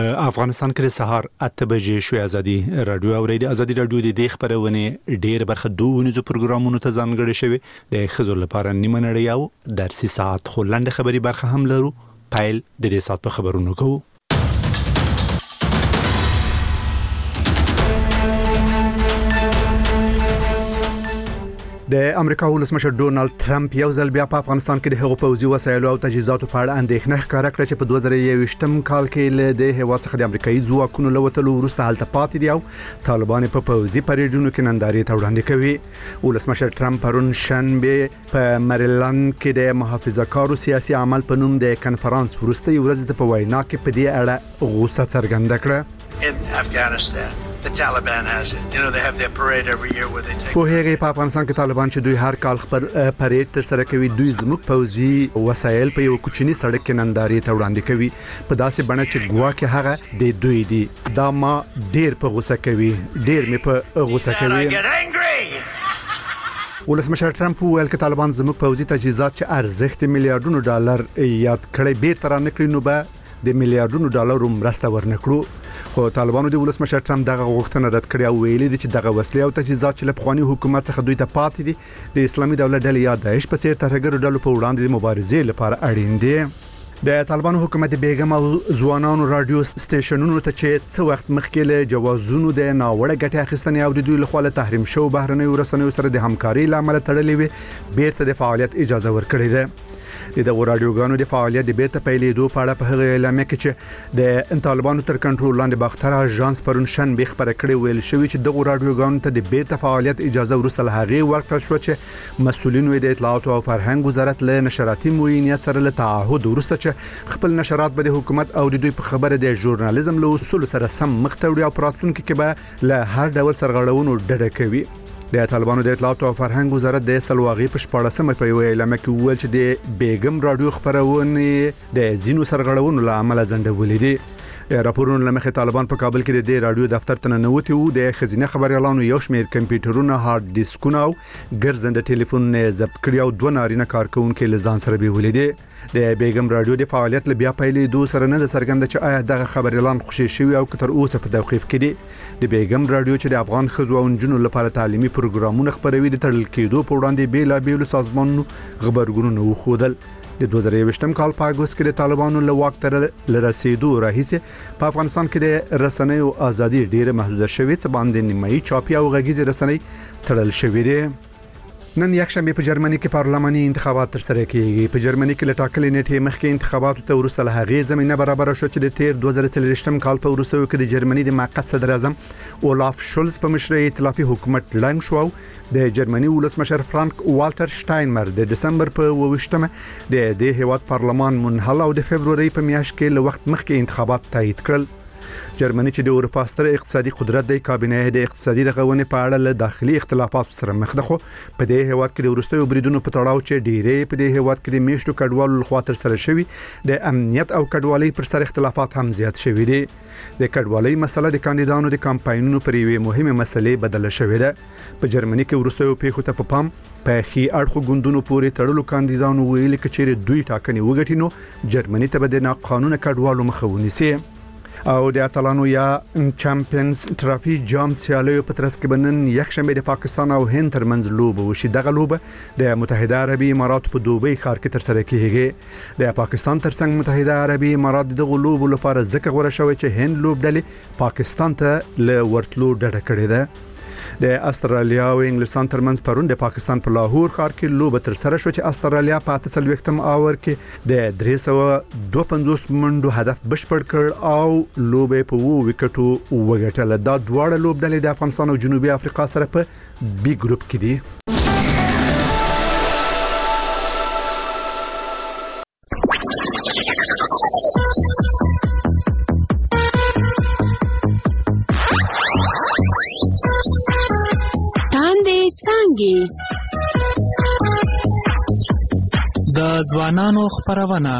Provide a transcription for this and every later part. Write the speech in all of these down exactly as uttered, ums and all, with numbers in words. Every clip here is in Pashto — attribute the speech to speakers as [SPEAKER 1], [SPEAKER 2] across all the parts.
[SPEAKER 1] افغانستان کې سهار اته بجې شوې ازادي رادیو اوریدي ازادي رادیو د دې خبرونه ډېر برخه دوه پروګرامونو ته ځانګړي شوی د خزر لپاره نیمه نړۍ او درسي ساعت خو لاندې خبري برخه هم لرو پایل د دې ساعت په خبرونو کوو. د امریکا ولسمشر ډونالد ټرمپ یو ځل بیا په افغانستان کې د هغو پوځي وسایلو او تجهیزاتو په اړه اندېښنه ښکاره کړه چې په دوه زره یو ویشتم کال کې له د هیواد څخه د امریکایي ځواکونو له وتلو وروسته هلته پاتې دي او طالبان په پوځي پریډونو کې نندارې ته وړاندې کوي. ولسمشر ټرمپ پرون شنبه په مریلند کې د محافظه‌کارو سیاسي عمل په نوم د کنفرانس وروسته ورځ د په وینا کې په دې اړه غوسه څرګنده کړه.
[SPEAKER 2] In Afghanistan, the Taliban has it. You know, they have their parade every year where they take...
[SPEAKER 1] په هغه په افغانستان کې طالبان چې دوی هر کال خبر پریډ تر سره کوي، دوی زموږ پوځي وسایل په یو کوچني سړک کې نندارې ته وړاندې کوي په داسې بڼه چې ګواکې هغه د دوی دي. دا ما ډیر په غوسه کوي، ډیر مې په غوسه کوي. ولسمشر ټرمپ وویل چې طالبان زموږ پوځي تجهیزات چې ارزښت میلیارډونو ډالر یاد کړي بیرته را نکړي نو به د میلیارډونو ډالرو مرسته ورنکړو. خو طالبانو د ولسمشر ټرمپ دغه غوښتنه رد کړې او ویلي دي چې دغه وسلې او تجهیزات چې له پخواني حکومت څخه دوی ته پاتې دي د اسلامي دولت ډلې یا داعش په څیر ترهګرو ډلو په وړاندې د مبارزې لپاره اړین دي. د طالبانو حکومت بیګم او ځوانانو رادیو سټیشنونو ته چې څو وخت مخکې له جوازونو د ناوړه ګټې اخیستنې او د دوی لخوا له تحریم شو بهرنیو رسنیو سره د همکاري لامل تړلې وي بیرته د فعالیت اجازه ورکړې ده. د دغه رادیوګانو د فعالیت د بیرته پیلېدو په اړه په هغه اعلامیه کې چې د طالبانو تر کنټرول لاندې باختر اژانس پرون شنبه خبره کړې ویل شوی چې دغه رادیوګانو ته د بیرته فعالیت اجازه ورسته له هغه ورکړل شو چې مسؤلینو د اطلاعات او فرهنګ وزارت له نشراتي موینیت سره له تعهد ورسته چې خپل نشرات به د حکومت او د دوی په خبره د ژورنالیزم له اصول سره سم مخ ته وړي او پراتونکو کې به له هر ډول سرغړونو ډډه کوي. د طالبانو د اطلاعات او فرهنګ وزارت د سلواغي په شپاړسمه په یو اعلامیه کې وویل چې د بیګم رادیو خبرونه د زینو سرغړونو له امله ځنډولې دي. راپورونو لمخې طالبان په کابل کې د رادیو دفتر ته ننوتي وو، د خزینه خبريالانو یو شمېر کمپیوټرونه، هارد ډیسکونه او ګرځنده ټلیفون ضبط کړي او دوه نارینه کارکونکو له ځان سره بیولې دي. د بیګم رادیو د فعالیت ل بیا پیلې دوه سره نه څرګنده چې آیا دغه خبريالان خوشي شوی او کتر اوسه په توقيف کې دي. د بیګم رادیو چې د افغان خزو او جنونو لپاره تعلیمي پروګرامونه خبروي د تړل کېدو په وړاندې بیل بیل سازمانونو خبرګونونه وخودل. د دوه زره یوویشتم کال په اگست کې د طالبانو له واک تر لرسیدو راهیسې په افغانستان کې د رسنیو ازادي ډیره محدوده شوې، څه باندې نیمایي چاپي او غږیزي رسنۍ تړل شوې دي. نن یک شنبه په جرمني کې پارلماني انتخابات تر سره کیږي. په جرمني کې لټاکلې نیټه مخکې انتخاباتو ته ورسره له هغه زمينه برابر شو چې د تیر دوه زره څلوېښتم کال په ورسته کې د جرمني د موقت صدر اعظم اولاف شولز په مشرۍ ائتلافي حکومت لاندې شو. د جرمني ولسمشر فرانک والټر شټاینمر د دسمبر په اوویشتمه د د هیواد پارلمان منحل او د فبرवरी په میاشت کې له وخت مخکې انتخابات تایید کړل. جرمني چې د اروپا ستر اقتصادي قدرت د کابینه د اقتصادي رغونې په اړه له داخلي اختلافات سره مخ ده، خو په دې هیواد کې د ورستیو بریدونو په تړاو چې ډیرې په دې هیواد کې د میشتو کډوالو لخوا تر سره شوی د امنیت او کډوالۍ پر سر اختلافات هم زیات شوی دي. د کډوالۍ مسله د کاندیدانو د کمپاینونو پر یوه مهمه مسلې بدله شوې ده. په جرمني کې ورستیو پیښو ته په پام په خي اړخو ګوندونو پورې تړلو کاندیدانو ویلي چې دوی ټاکنې وګټي نو جرمني ته به د ناقانونه کډوالو مخه ونیسي. او د اتلانو یا چمپیونز ټرافي جام سیالیو په ترڅ کې بنن یک شنبه د پاکستان او هند ترمنځ لوبه وشي. دغه لوبه د متحده عربي امارات په دوبۍ ښار کې تر سره کیږي. د پاکستان ترڅنګ متحده عربي امارات دغه لوبه لپاره ځکه غوړه شوی چې هند لوبډلې پاکستان ته له ورتلو ډډه کړې ده. د استرالیا او انګلستان ترمنځ پرون د پاکستان په لاهور ښار کې لوبه تر سره شو چې استرالیا په اته څلوېښتم اور کې د درې سوه دوه پنځوس منډو هدف بشپړ کړ او لوبه په وو وکټو وګټله. دا دواړه لوبډلې د افغانستان او جنوبي افریقا سره په بي ګروپ کې دي.
[SPEAKER 3] د ځوانانو خبرونه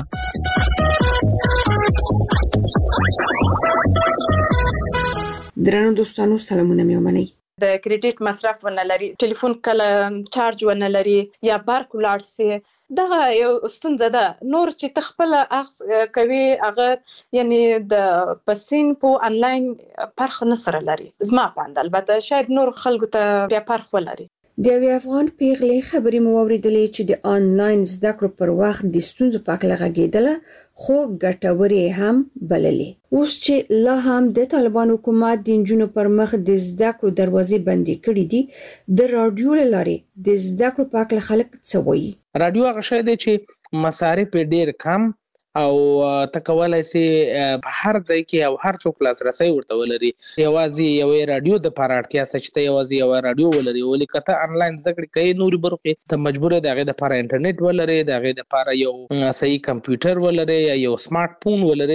[SPEAKER 4] درنو دوستانو سلامونه مې ومنئ.
[SPEAKER 5] د کریډټ مصرف ونه لري، ټلیفون کله چارج ونه لري یا برق ولاړ سي، دغه یو ستونزه ده. نور چې تخپل اخذ کوي هغه یعنی د پسین په انلاین پرخ نه سره لري. زما پاند البته شاید نور خلکو ته بیا پرخ ولري.
[SPEAKER 4] د یو افغان پیغلې خبرې مو اوریدلې چې د آنلاین زده کړو پر وخت د ستونزو په اړه غږېدله خو ګټورې هم بللې. اوس چې لا هم د طالبان حکومت د نجونو پر مخ د زده کړو دروازې بندې کړې دي، د رادیو لارې د زده کړو په اړه خلک څه وایي؟
[SPEAKER 6] رادیو هغه شی دی چې مصارف ډیر کم او تکولای سي په هر ځای کې او هر څوک لاسرسي ورته ولري. یوازې یو رادیو د پاراتیا سچته یوازې یو رادیو ولري، ولې کته انلاین زده کړې کوي نوري برخه ته مجبور دی هغه د پاره انټرنیټ ولري، دغه د پاره یو صحیح کمپیوټر ولري یا یو سمارټ فون ولري.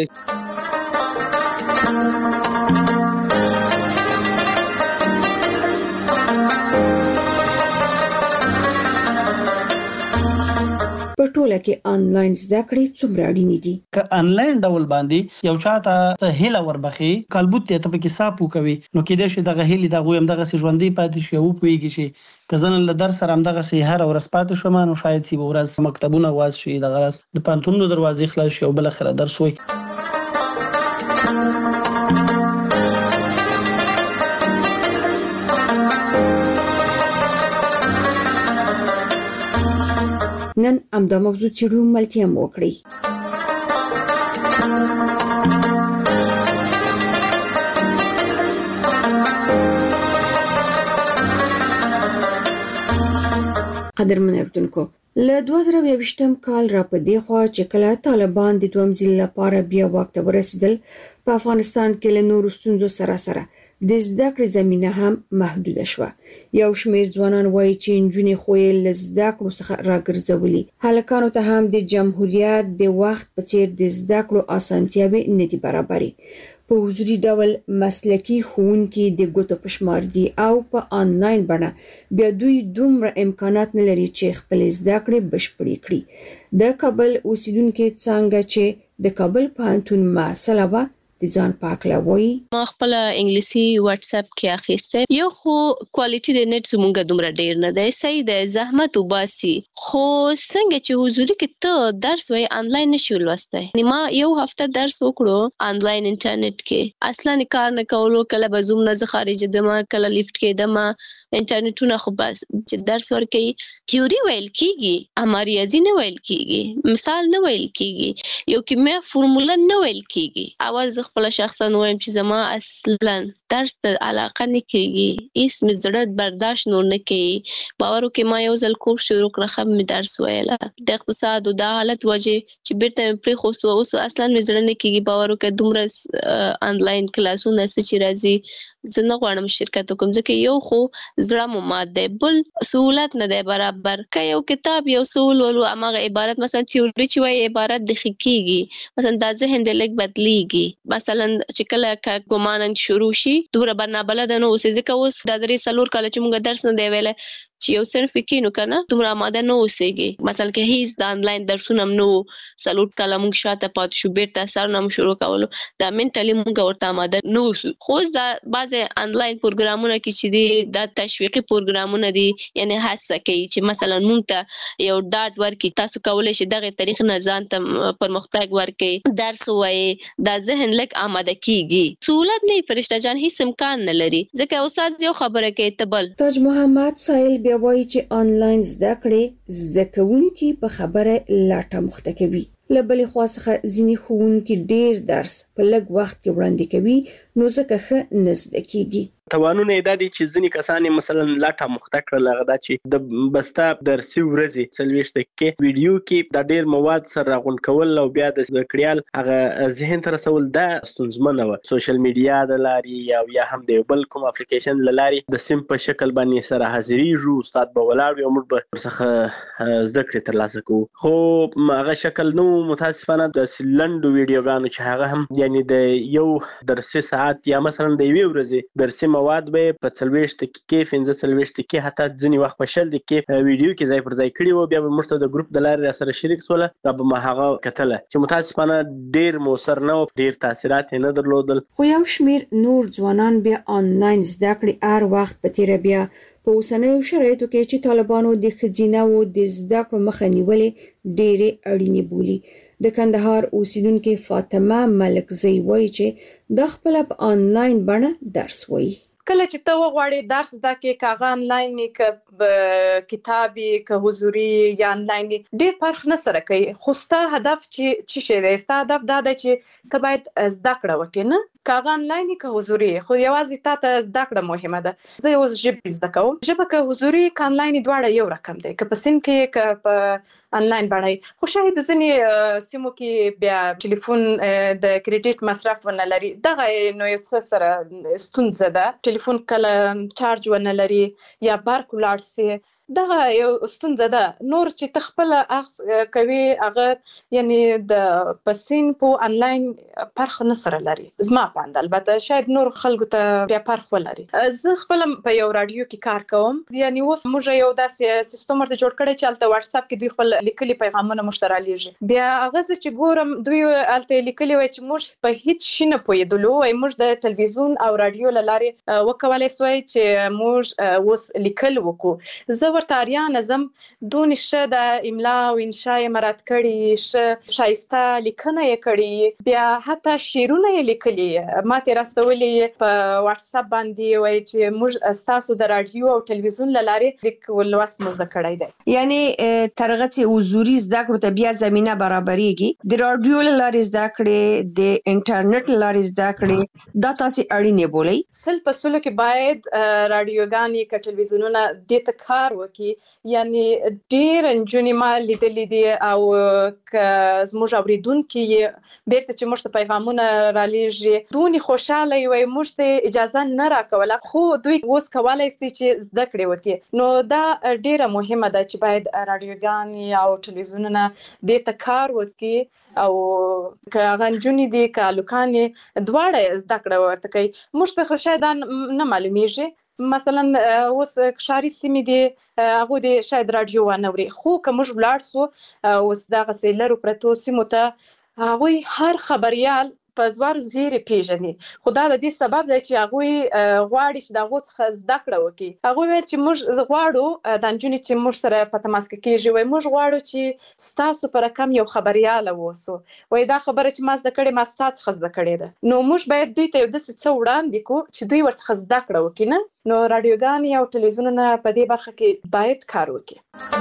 [SPEAKER 4] په ټوله کې آنلاین زده کړې څومره اړینې دي؟
[SPEAKER 7] که آنلاین ډول باندې یو چاته ته هیله وربخي کلبوت ته په کې صاحب کوي نو کې د شه دغه هیله دغه هم دغه سي ژوندې پاتې شي او پويږي شي کزن له درس سره هم دغه سي هر ورځ پاتې شوم نو شاید سی ورځ مکتبونه واز شي دغه ورځ د پانتونو دروازې خلاص شي او بل اخره درس وي.
[SPEAKER 4] نن امدا موضوع چیرو ملتیا موکړي. قدرمن اردوونکو له دوه زره یوویشتم کال را په دی خوا چې کله طالبان د دویم ځل لپاره بیا واک ته ورسېدل په افغانستان کې له نورو ستونزو سره سره د زده کړې زمینه هم محدوده شوه. یو شمېر ځوانان وایي چې نجونې خو یې له زده کړو څخه راګرځولي. هلکانو ته هم د جمهوریت د وخت په څیر د زده کړو اسانتیاوې نه دي برابرې. په حضوري ډول مسلکي ښوونکي د ګوتو په شمار دي او په آنلاین بڼه بیا دوی دومره امکانات نه لري چې خپل زده کړې بشپړې کړي. د کابل اوسیدونکو څنګه چې د کابل پوهنتون مسله و د ځان پاکلا وایي
[SPEAKER 8] ما خپل انګلیسي واتس اپ کې اخیسته یو خو کوالټي د نت زمونږ دومره ډیر نه دی صحیح د زحمت وباسي خو څنګه چې حضوري کې ته درس وای آنلاین نشو لوستای ما یو هفته درس وکړو آنلاین انټرنیټ کې اصلا کار نه کولو کله به زوم نه خارج دمه کله لیفت کې دمه انټرنیټونه خو بس چې درس ورکې تیوري ویل کیږي امر ریاضي نه ویل کیږي مثال نه ویل کیږي یو کیمیا فرموله نه ویل کیږي اول خپل شخصا وایم چې زما اصلا درس ته علاقه نه کیږي هیڅ مې زړه برداشت نور نه کوي باور وکړه ما یو ځل کورس شروع کړ خم مې درس ویله د اقتصاد او د حالت وجه چې بیرته مې پرې خوستو اوس اصلا مې زړه نه کیږي باور وکړه دومره آنلاین کلاسونه چې راځي زه نه غواړم شرکت وکم ځکه یو خو زړه مو مات دی بل سہولت نه دی برابر که یو کتاب یو سول ولو هغه عبارت مثلا تیوري چې وایي عبارت د خکېږي مثلا د ذهن د لګ بدلیږي مثلا چې کله ګومان شروع شي دوره برنا بلد نو اوسې ځکه اوس د درې سلور کال چې موږ درس نه دی ویله چې یو صرف کې نو کنه دومره آماده نه اوسېږي مثلا کې هیڅ د آنلاین درسونه نو سلوټ کله موږ شاته پات شو بیرته سر نه شروع کولو دا منټلی موږ ورته آماده نو خو دا بعض آنلاین پروګرامونه کې چې دي د تشویقي پروګرامونه دي یعنی هڅه کوي چې مثلا موږ ته یو ډاټ ورکي تاسو کولای شئ دغه طریق نه ځان ته پرمختګ ورکړي درس وایي دا ذهن لک آماده کیږي سہولت نه فرشته جان هیڅ امکان نه لري ځکه استاد یو خبره کوي تبل
[SPEAKER 4] تاج محمد سایل بیا وایي چې آنلاین زده کړې زده کوونکي په خبره لاټه مخته کوي له بلې خوا څخه ځینې ښوونکي ډېر درس په لږ وخت کې وړاندې کوي نو ځکه ښه نه زده کېږي
[SPEAKER 9] توانونه دا دي چې ځینې کسان مثلا لاټه مخته کړل هغه دا چې د بستا درسي ورځې څلوېښت دقیقې ویډیو کې دا ډېر مواد سره راغونډ کول او بیا د زده کړیال هغه ذهن ته رسول دا ستونزمنه وه سوشل میډیا د لارې او یا هم د یو بل کوم اپلیکیشن له لارې د سیم په شکل باندې سره حاضرېږو استاد به ولاړ وي او موږ به ورڅخه زده کړې ترلاسه کوو خو هغه شکل نه متاسفانه د لنډو ویډیوګانو چې هغه هم یعنې د یو درسي ساعت یا مثلا د یوې ورځې درسي مواد به په څلوېښت دقیقې پنځه څلوېښت دقیقې حتی ځینې وخت په شل دقیقې ویډیو کې ځای پر ځای کړي وو، بیا به موږ ته د ګروپ د لارې راسره شریک سوله، دا به ما هغه کتله چې متاسفانه ډېر مؤثر نه و، ډېر تاثیرات یې نه درلودل.
[SPEAKER 4] خو یو شمیر نور ځوانان بیا آنلاین زده کړې هر وخت په تیره بیا په اوسنیو شرایطو کې چې طالبانو د ښځینه‌وو د زده کړو مخه نیولې ډېرې اړینې بولي. د کندهار اوسیدونکې فاطمه ملکزی وایي چې د خپل په آنلاین بڼه درس وایي.
[SPEAKER 5] کله چې ته وغواړې درس زده کې کاغه آنلاین ک کتابي ک حضوري یا آنلاین ډېر فرق نه سره کوي، خو ستا هدف چې چې شي دی، ستا هدف دا دی چې ته باید زده کړه وکې، نه کاغه آنلاین ک حضوري، خو یوازې تا ته زده کړه مهمه ده. زه اوس ژبه زده کوم، ژبه ک حضوري ک آنلاین دواړه یو رقم دی، ک په سین کې ک په آنلاین باندې. خو شاید ځینې سیمو کې بیا ټلیفون د کریډټ مصرف ونه لري، دغه نو یو څه سره ستونزه ده، ټلیفون کله چارج ونه لري یا برق ولاړ سي، دغه یو ستونزه ده. نور چې تخپل اخص کوي هغه یعنی د پسین په آنلاین فرق نه سره لري، زما پاند البته شاید نور خلکو ته بیا فرق ولري. زه خپل په یو رادیو کې کار کوم، یعنی اوس موږ یو داسې سیستم ورته جوړ کړی چې الته واتس اپ کې دوی خپل لیکلي پیغامونه مشترالیږي، بیا هغه چې ګورم دوی الته لیکلي وای چې موږ په هیڅ شي نه پوهېدلو، وای موږ د تلویزیون او رادیو لارې وکولای سوای چې موږ اوس لیکل وکړو. زه ورته اړیا نظم دونې ښه د املا او انشاء مراد کړي، ښه ښایسته لیکنه یې کړي، بیا حتی شعرونه یې لیکلي، ما ته راستولي په واتس اپ باندې وای چې موږ ستاسو د رادیو او تلویزیون لارې لیک ولوست مو زده کړی دی.
[SPEAKER 10] یعنی ترغه چې حضوري زده کړو ته بیا زمينه برابرېږي، د رادیو لارې زده کړې، د انټرنیټ لارې زده کړې، دا تاسو اړینې بولئ.
[SPEAKER 5] سل په سلو کې باید رادیوګانې ک تلویزیونونه د ته کار وکړي، یعنی ډېر نجونې ما لیدلې دي او که زموږ اوریدونکي یې بیرته چې موږ ته پیغامونه رالیږي دونې خوشحاله وي، موږ ته اجازه نه راکوله، خو دوی اوس کولی شي چې زده کړې وکړي. نو دا ډېره مهمه ده چې باید رادیوګانې او تلویزیونونه دې ته کار وکړي، او که هغه نجونې دي که هلکانې دواړه زده کړه ورته کوي. موږ ته خو شاید نه معلومیږي، مثلا اوس ښاري سیمې دي هغوی د شاید راډیو ونه اوري، خو که موږ ولاړ سو اوس دغسې لرو پرتو سیمو ته هغوی هر خبریال په زوارو زیرې پیژني، خو دا د دې سبب دی چې هغوی غواړي چې د هغو څخه زده کړه وکړي. هغوی ویل چې موږ غواړو دا نجونې چې موږ سره په تماس کې کېږي، وایي موږ غواړو چې ستاسو په رقم یو خبریاله واوسو، وایي دا خبره چې ما زده کړې ما ستا څخه زده کړې ده. نو موږ باید دوی ته یو داسې څه وړاندې کړو چې دوی ورڅخه زده کړه وکړي، نه نو رادیوګانې او تلویزیونونه په دې برخه کې باید کار وکړي.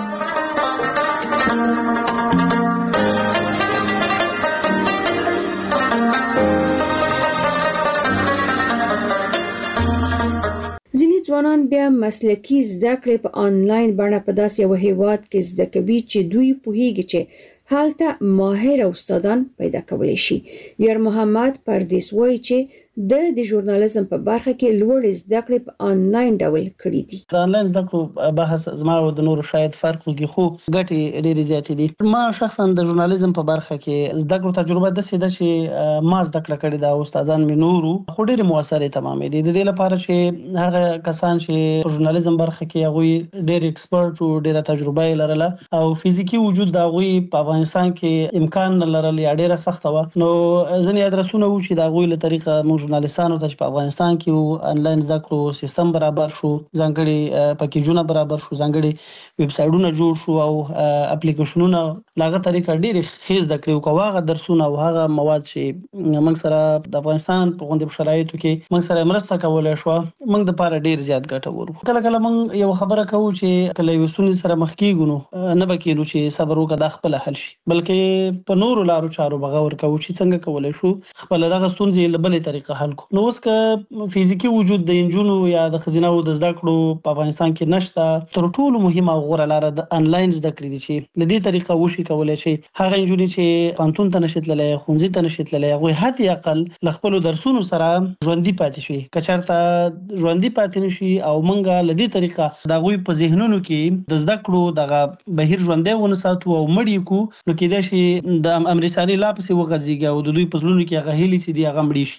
[SPEAKER 4] ځینې ځوانان بیا مسلکي زده کړې په آنلاین بڼه په داسې یو هیواد کې زده کوي چې دوی پوهیږي چې هلته ماهر استادان پیدا کولی شي. یار محمد پردیس وایي چې د د ژورنالیزم په برخه کې لوړ زده کړې په آنلاین ډول کړې دي.
[SPEAKER 7] د آنلاین زده کړو بحث زما او د نورو شاید فرق وکړي، خو ګټې ډېرې زیاتې دي. ما شخصا د ژورنالیزم په برخه کې زده کړو تجربه داسې ده چې ما زده کړه کړې ده، استادان مې نورو، خو ډېرې مؤثرې تمامې دي. د دې لپاره چې هغه کسان چې په ژورنالیزم برخه کې هغوی ډېر ایکسپرټ او ډېره تجربه یې لرله او فزیکي وجود د هغوی په افغانستان کې امکان نه لرل یا ډېره سخته وه، نو ځینې ادرسونه وو چې د هغوی له طریقه موږ ژورنالیستانو ته چې په افغانستان کې آنلاین زده کړو سیستم برابر شو، ځانګړي پکیجونه برابر شو، ځانګړي ویب سایټونه جوړ شو او اپلیکیشنونه له هغه طریقه ډېرې ښې زده کړې وکړو. هغه درسونه او هغه مواد چې موږ سره د افغانستان په غوندې شرایطو کې موږ سره مرسته کولی شوه، موږ دپاره ډېر زیات ګټور وو. کله کله موږ یو خبره کوو چې کله یوې ستونزې سره مخ کېږو نو نه به کېنو چې صبر وکړه دا خپله حل شي، بلکې په نورو لارو چارو به غور کوو چې څنګه کولی شو خپله دغه ستونزې له بلې طریقه حل کړو. نو اوس که فزیکي وجود د نجونو یا د ښځینه‌وو د زده کړو په افغانستان کې نشته، تر ټولو مهمه او غوره لاره د آنلاین زده کړې دي چې له دې طریقه وشي کولی شي هغه نجونې چې پوهنتون ته نشي تللی، ښوونځي ته نشي تللی، هغوی حتی اقل له خپلو درسونو سره ژوندي پاتې شي. که چېرته ژوندي پاتې نه شي او موږ له دې طریقه د هغوی په ذهنونو کې د زده کړو دغه بهیر ژوندی ونه ساتو او مړ یې کړو، نو کېدای شي د امرسالي لا پسې وغځېږي او د دوی په زړونو کې هغه هیلې چې دي هغه مړې شي. مګر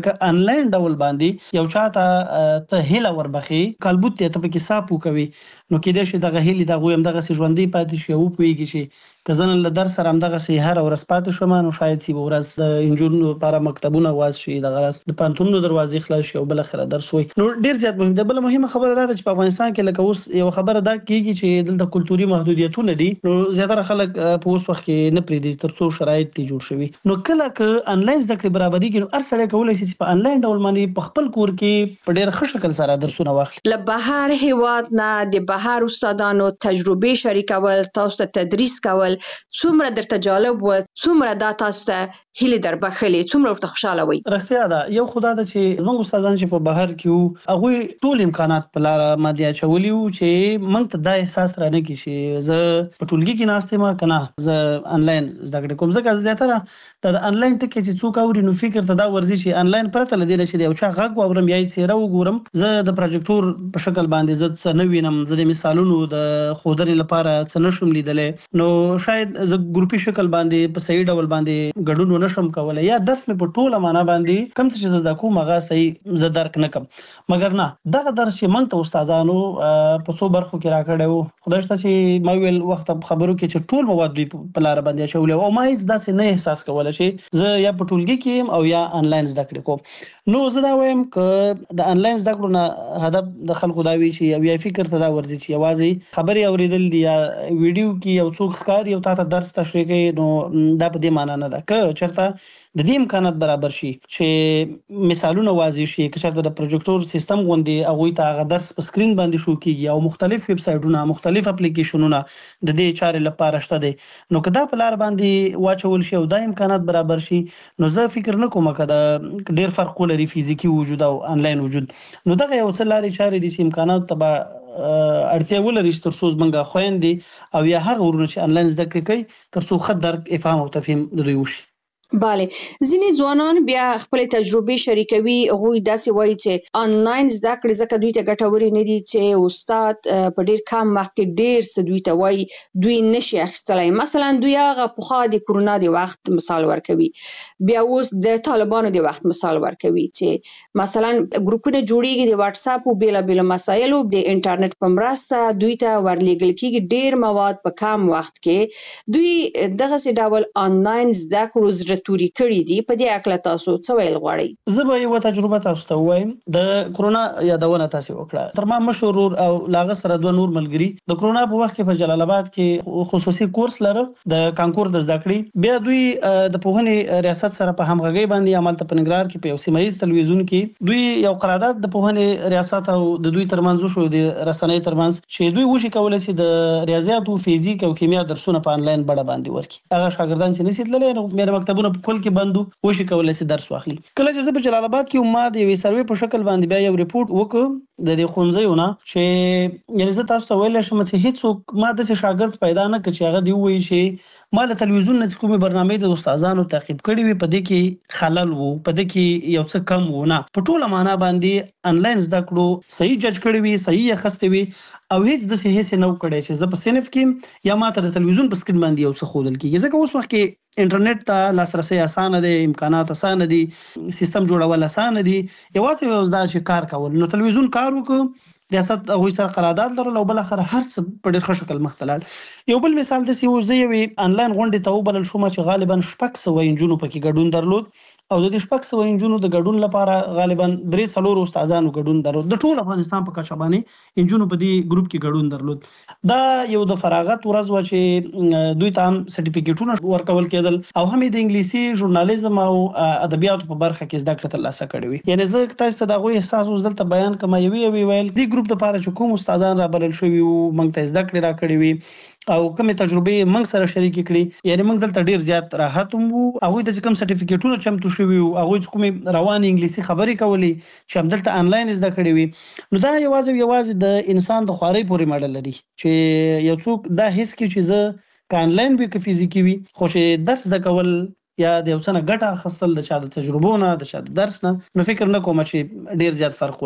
[SPEAKER 7] لکه انلاین ډول باندې یو چاته ته هیله وربخي کلبوت ته پکې صاحب کوي نو کېدای شي دغه هیلې دغه هم دغه ژوندۍ پاتې شي او پويږي شي کزن له در سره هم دغه سي هر ورځ پاتې شوم نو شاید سی ورځ د انجونو لپاره مکتبونه واز شي دغه راس د پانتونو دروازې خلاص شي او بل اخر درس وي نو ډیر زیات مهم ده. بل مهمه خبره ده چې په افغانستان کې لکه اوس یو خبره ده کیږي چې دلته کلتوري محدودیتونه دي نو زیاتره خلک په اوس وخت کې نه پریدي ترڅو شرایط تی جوړ شوي نو کله ک انلاین زده کړې برابرۍ کې نو هر سړی کولای شي په انلاین ډول باندې په خپل کور کې په ډیر ښه شکل سره درسونه واخلي.
[SPEAKER 10] له بهر هیواد نه د بهر استادانو تجربه شریکول تاسو ته تدریس کول څومره درته جالب و څومره دا تاسو ته هیله در بخلې څومره ورته خوشاله وي؟
[SPEAKER 7] رښتیا ده یو خدا ده چې زموږ استادان چې په بهر کې هغه ټول امکانات په لار مادي اچولي وو چې موږ ته دا احساس را نه کی شي زه په ټولګي کې ناشته ما کنه زه انلاین زده کړم کوم ځکه زیاتره د انلاین ټکی چې څوک اوري نو فکر ته دا ورزي چې انلاین پرته لدی نشي دی او چې غږ اورم یای څیره وګورم زه د پروجیکټور په شکل باندې زه څه نه وینم زه د مثالونو د خودري لپاره څه نشم لیدلې نو شاید زه ګروپي شکل باندې په صحیح ډول باندې ګډون نشم کولای یا درس مې په ټوله معنا باندې کم څه چې زده کوم هغه صحیح زه درک نه کوم مګر نه دغه درس چې موږ ته استادانو په څو برخو کې راکړیو خدای شته چې ما ویل وخت خبرو کې چې ټول مواد دوی په لار باندې شولې او ما هیڅ داسې نه احساس کولای چې زه یا په ټولګي کې او یا انلاین زده کړې کوم نو زه دا وایم ک د انلاین زده کړو نه هدف د خلکو دا وی چې یا فکر ته دا ورځي چې یوازې خبري اوریدل دي یا ویډیو کې یو څوک ښکار یو تاسو درس تشریح کوي نو دا په دې معنی نه ده ک چرته د دې امکانات برابر شي چې مثالونه واضح شي که چېرته د پروجیکټور سیستم غوندي هغه ته هغه درس په سکرین باندې شو کیږي او مختلف ویب سایټونه مختلف اپلیکیشنونه د دې چارې لپاره شته دي نو کدا په لار باندې واچول شي او د امکانات برابر شي نو زه فکر نه کوم کدا ډیر فرق لري فزیکی وجود او انلاین وجود نو دغه یو څه لارې چارې دي چې امکانات تبع اړتیا ولري تر څو زمونږه خويندې او یا هغه ورونه چې انلاین زده کوي تر څو خد درک افهام او تفهیم د دوی وشي.
[SPEAKER 10] bale ځینې ځوانان بیا خپل تجربه شریکوي غوي داسې وایي چې انلاین زده کړې ځکه دوی ته ګټوري نه دي چې استاد په ډیر کم وخت کې ډیر څه دوی ته وایي دوی نشي اخیستلای مثلا دوی هغه په خا د کرونا د وخت مثال ورکوي بیا اوس د طالبانو د وخت مثال ورکوي چې مثلا ګروپونه جوړیږي د واتس اپ او بیل بیل مسایلو د انټرنیټ په مرسته دوی ته ورلېږل کیږي ډیر مواد په کم وخت کې دوی دغه سي ډول انلاین زده کړو توري کړی دي په دې اکل تاسو څه ویل غواړئ؟
[SPEAKER 7] زه به یو تجربه تاسو ته وایم د کرونا یادونه تاسو وکړه تر ما مشهور او لاغه سره دوه نور ملګری د کرونا په وخت کې په جلال آباد کې خصوصي کورس لره د کانکور د زده کړې بیا دوی د پوهنې ریاست سره په همغږي باندې عمل ته پنګرار کې په سیمایي تلویزیون کې دوی یو قرارداد د پوهنې ریاست او د دوی ترمنځ شو د رسنۍ ترمنځ چې دوی وشي کولای شي د ریاضیات او فزیک او کیمیا درسونه په انلاین بڼه باندې ورکړي هغه شاګردان چې نشي تللی نو مې مکتبونه په کل کې بندو وشي کولای شي درس واخلي کله چې زه په جلال آباد کې ما د یو سروې په شکل باندې بیا یو ریپورت وکړ د دې خونځیونه چې یعنی زه تاسو ته ویل شم چې هیڅ ما د شاګرد پیدا نه کړ چې هغه دی وایي چې ما له تلویزیون نه کومه برنامه د استادانو تعقیب کړې وي په دې کې خلل وو په دې کې یو څه کم وو نه په ټوله معنا باندې انلاین زده کړو صحیح جج کړی وي صحیح خسته وي او هیڅ د هیڅ نو کړی چې زه په صنف کې یا ماته د تلویزیون په سکرین باندې یو څه خودل کیږي ځکه اوس وخت کې انټرنیټ ته لاسرسي اسانه دي امکانات اسانه دي سیستم جوړول اسانه دي یوازې یو ځدا چې کار کول نو تلویزیون کار وکړو ریاست هغه سره قرارداد لرل او بل اخر هر څه په ډېر ښه شکل مختلل یو بل مثال د سیو زه یو انلاین غونډه ته وبلل شوم چې غالبا شپږ سوه انجونو پکې ګډون درلود او د دې شپږ سوه انجونو د ګډون لپاره غالبا درې څلور استادانو ګډون درلود د ټول افغانستان په کچه باندې انجونو په دې ګروپ کې ګډون درلود دا یو د فراغت ورځ و چې دوی ته هم سرټیفیکټونه ورکول کېدل او هم د انګلیسي ژورنالیزم او ادبیاتو په برخه کې زده کړه ترلاسه کړې وي یعنی زه تاسو ته دا غوي احساس اوس دلته بیان کوم یو وی ویل دې ګروپ د لپاره چې کوم استادان را بلل شوی وو موږ ته زده کړې را کړې وي او کومه تجربه موږ سره شریک کړي یعنی موږ دلته ډیر زیات راحت وو هغه د کوم سرټیفیکټونو چمتو شوی وو هغه کومه روان انګلیسي خبرې کولې چې هم دلته انلاین زده کړې وي نو دا یوازې یوازې د انسان د خواري پورې ماډل لري چې یو څوک دا هیڅ کې چې زه ک انلاین وي ک فزیکی وي خو چې درس زده کول یا د یو څه نه ګټه اخیستل د چا د تجربو نه د چا د درس نه نو فکر نه کوم چې ډیر زیات فرق ولري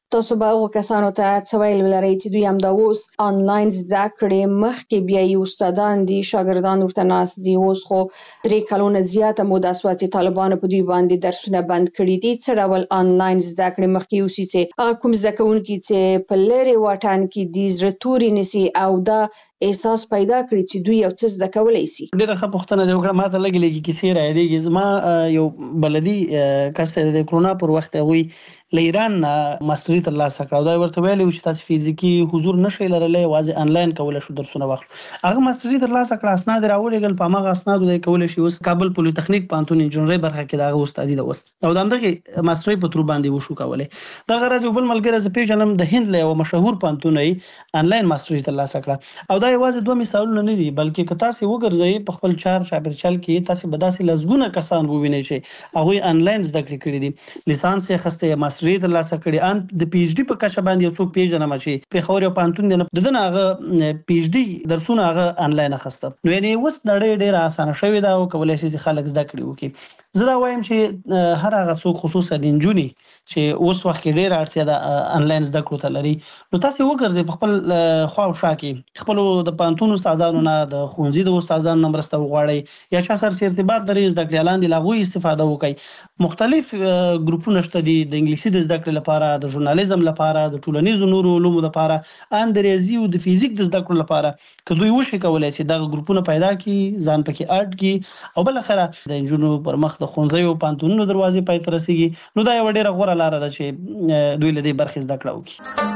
[SPEAKER 10] تاسو به هغو کسانو ته څه ویل ولرئ چې دوی همدا اوس آنلاین زده کړې مخکې بیایي استادان دي شاګردان ورته ناست دي اوس خو درې کلونه زیاته موده شوه چې طالبانو په دوی باندې درسونه بند کړي دي څه ډول آنلاین زده کړې مخکې یوسي چې هغه کوم زده کوونکي چې په لرې واټن کې دي زړه توري نیسي او دا احساس پیدا کړي چې دوی یو څه زده کولی شي.
[SPEAKER 7] ډېره ښه پوښتنه دې وکړه. ماته لږې لږې کیسې رایادېږي. زما یو بلدي کس دی د کرونا پر وخت هغوی له ایران نه ماسټري ترلاسه کړه او دا یې ورته ویلي و چې تاسې فزیکي حضور نشئ لرلی یوازې آنلاین کولی شو درسونه واخلو. هغه ماسټري ترلاسه کړه اسناد یې راولېږل په هماغه اسنادو دی کولی شي اوس کابل پولیتخنیک پوهنتون انجینرۍ برخه کې د هغه استادي ده اوس او د همدغې ماسټرۍ په ترو باندې وشو کولی. دغه راز یو بل ملګری زه پېژنم د هند له یوه مشهور پوهنتون یې آنلاین ماسټري ترلاسه کړه او دا یوازې دوه مثالونه نه دي بلکې که تاسې وګرځئ په خپل چار چاپېرچل کې تاسې به داسې لسګونه کسان ووینئ چې هغوی آنلاین زده کړې کړي دي لیسانس یې اخیستی ماسټري ترلاسه کړې ان د پی ایچ ډي په کچه باندې یو څوک پیژنم چې پېښور یو پوهنتون دی د ده نه هغه پی ایچ ډي درسونه هغه آنلاین اخیسته. نو یعنې اوس نړۍ ډېره اسانه شوې ده او کولی شي چې خلک زده کړې وکړي. زه دا وایم چې هر هغه څوک خصوصا نجونې چې اوس وخت کې ډېره اړتیا ده آنلاین زده کړو ته لري نو تاسې وګرځئ په خپل خوا او شا کې خپلو د پوهنتون استادانو نه د ښوونځي د استادانو نه مرسته وغواړئ یا چا سره چې ارتباط لري زده کړې لاندې له هغوی استفاده وکړئ. مختلف ګروپونه شته دي د انګلیسي د زده کړې لپاره د ژورنالیزم لپاره د ټولنیزو نورو علومو لپاره ان د ریاضي او د فزیک د زده کړو لپاره که دوی وشي کولی چې دغه ګروپونه پیدا کړي ځان پکې اډ کړي او بالاخره د نجونو پر مخ د ښوونځیو پوهنتونونو دروازې پای ته رسېږي نو دا یوه ډېره غوره لاره ده چې دوی له دې برخې زده کړه وکړي.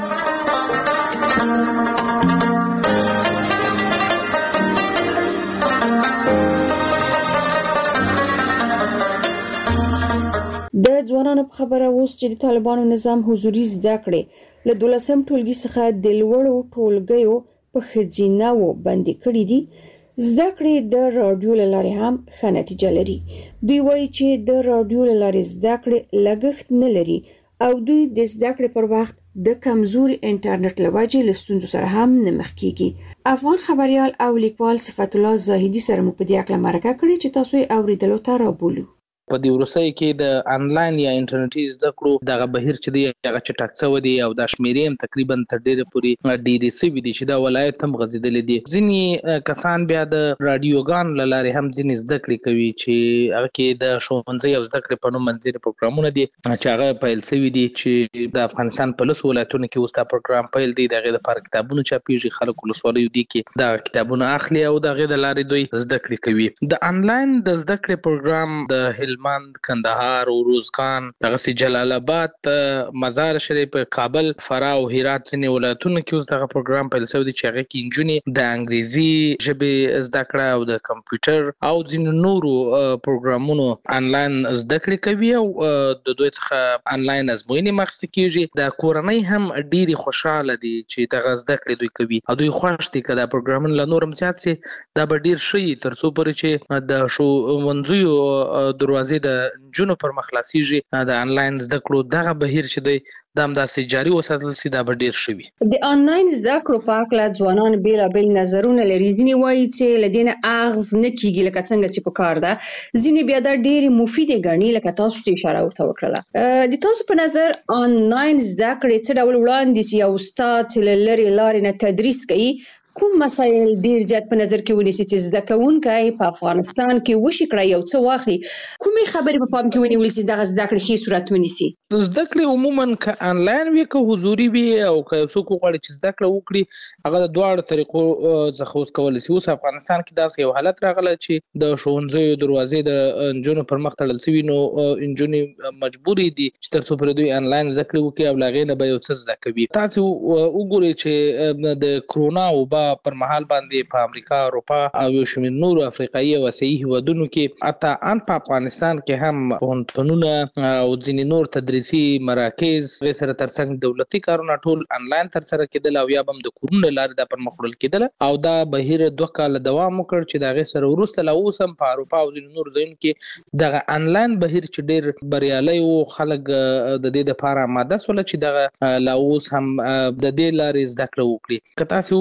[SPEAKER 4] د ځوانانو په خبره اوس چې د طالبانو نظام حضوري زده کړې له دولسم ټولګي څخه د لوړو ټولګیو په ښځینه‌وو بندي کړي دي زده کړې د راډیو له لارې هم ښه نتیجه لري. دوی وایي چې د راډیو له لارې زده کړې لګښت نه لري او دوی د زده کړې پر وخت د کمزوري انټرنیټ له وجې له ستونزو سره هم نه مخ کیږي. افغان خبریال او لیکوال صفت الله زاهدي سره مو په دې اړه مرکه کړې چې تاسو یې اوریدلو ته رابولو.
[SPEAKER 6] په دې وروستیو کې د انلاین یا انټرنیټي زده کړو دغه بهیر چې دی هغه چټک شوی دی او دا شمیرې هم تقریبا تر ډېره پورې ډېرې شوي دي چې دا ولایت هم غځېدلی دي. ځینې کسان بیا د راډیوګانو له لارې هم ځینې زده کړې کوي چې هغه کې د ښوونځي او زده کړې په نوم منځني پروګرامونه دي چې هغه پیل شوي دي چې د افغانستان په لسو ولایتونو کې اوس دا پروګرام پیل دی. د هغې دپاره کتابونه چاپېږي خلک ولسوالیو دي کې دغه کتابونه اخلي او د هغې له لارې دوی زده کړې کوي. د انلاین د زده کړې پروګرام د هلمند کندهار روزګان دغسې جلال آباد مزار شریف کابل فراه او هرات ځینې ولایتونو کې اوس دغه پروګرام پیل شوی دی چې هغه کې نجونې د انګریزي ژبې زده کړه او د کمپیوټر او ځینو نورو پروګرامونو آنلاین زده کړې کوي او د دوی څخه آنلاین ازموینې هم اخیستل کېږي. د کورنۍ هم ډېرې خوشحاله دي چې دغه زده کړې دوی کوي او دوی خوښ دي که دا پروګرامونه لا نور هم زیات سي دا به ډېر ښه وي تر څو پورې چې د ښوونځیو دروازې د نجونو پر مخ خلاصېږي د آنلاین زده کړو دغه بهیر چې دی دا همداسې جاري وساتل سي دا به ډېر ښه وي.
[SPEAKER 10] د آنلاین زده کړو په هکله ځوانان بېلابېل نظرونه لري. ځینې وایي چې له دې نه اغز نه کېږي لکه څنګه چې په کار ده. ځینې بیا دا ډېرې مفیدې ګڼي لکه تاسو چې اشاره ورته وکړله. د تاسو په نظر آنلاین زده کړې څه ډول وړاندې سي یو استاد چې له لرې لارې نه تدریس کوي کوم مسایل ډیر زیات په نظر کې ونیسي چې زده کوونکی په افغانستان کې وشي کړی یو څه واخلي کومې خبرې په پام کې ونیول سي دغه زده کړې ښې صورت ونیسي؟
[SPEAKER 6] زده کړې عموما که آنلاین وي که حضوري وي او که څوک وغواړي چې زده کړه وکړي هغه د دواړو طریقو څخه اوس کولی سي. اوس افغانستان کې داسې یو حالت راغلی چې د ښوونځیو دروازې د نجونو پر مخ تړل سوي نو نجونې مجبورې دي چې تر څو پورې دوی آنلاین زده کړې وکړي او له هغې نه به یو څه زده کوي. تاسې وګورئ چې د کرونا وبا پر مهال باندې په امریکا اروپا او یو شمېر نورو افریقایي او اسیایي هیوادونو کې حتی ان په افغانستان کې هم پوهنتونونه او ځینې نور تدریسي مراکز هغې سره ترڅنګ دولتي کارونه ټول آنلاین ترسره کېدل او یا به هم د کورونو له لارې دا پرمخ وړل کېدل او دا بهیر دوه کاله دوام وکړ چې د هغې سره وروسته لا اوس هم په اروپا او ځینې نورو ځایونو کې دغه آنلاین بهیر چې ډېر بریالی و خلک د دې دپاره آماده سوله چې دغه لا اوس هم د دې لارې زده کړه وکړي. که تاسې وګورئ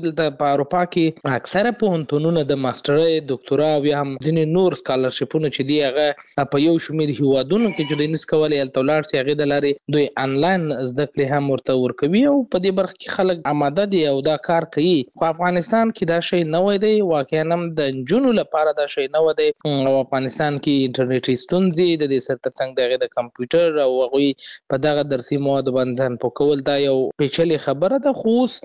[SPEAKER 6] دلته په اروپا کې اکثره پوهنتونونه د ماسترۍ ډاکټرا او هم ځینې نور سکالرشپونه چې دی هغه په یو شمېر هیوادونو کې چې دوی نس کولی هلته ولاړ سي هغې د لارې دوی انلاین زده کړې هم ورته ورکوي او په دې برخه کې خلک آماده دي او دا کار کوي. خو افغانستان کې دا شی نوی دی، واقعا هم د نجونو لپاره دا شی نوی دی او افغانستان کې انټرنیټي ستونزې د دې سره ترڅنګ د هغې د کمپیوټر او هغوی په دغه درسي موادو باندې ځان پوه کول دا یو پیچلې خبره ده، خو اوس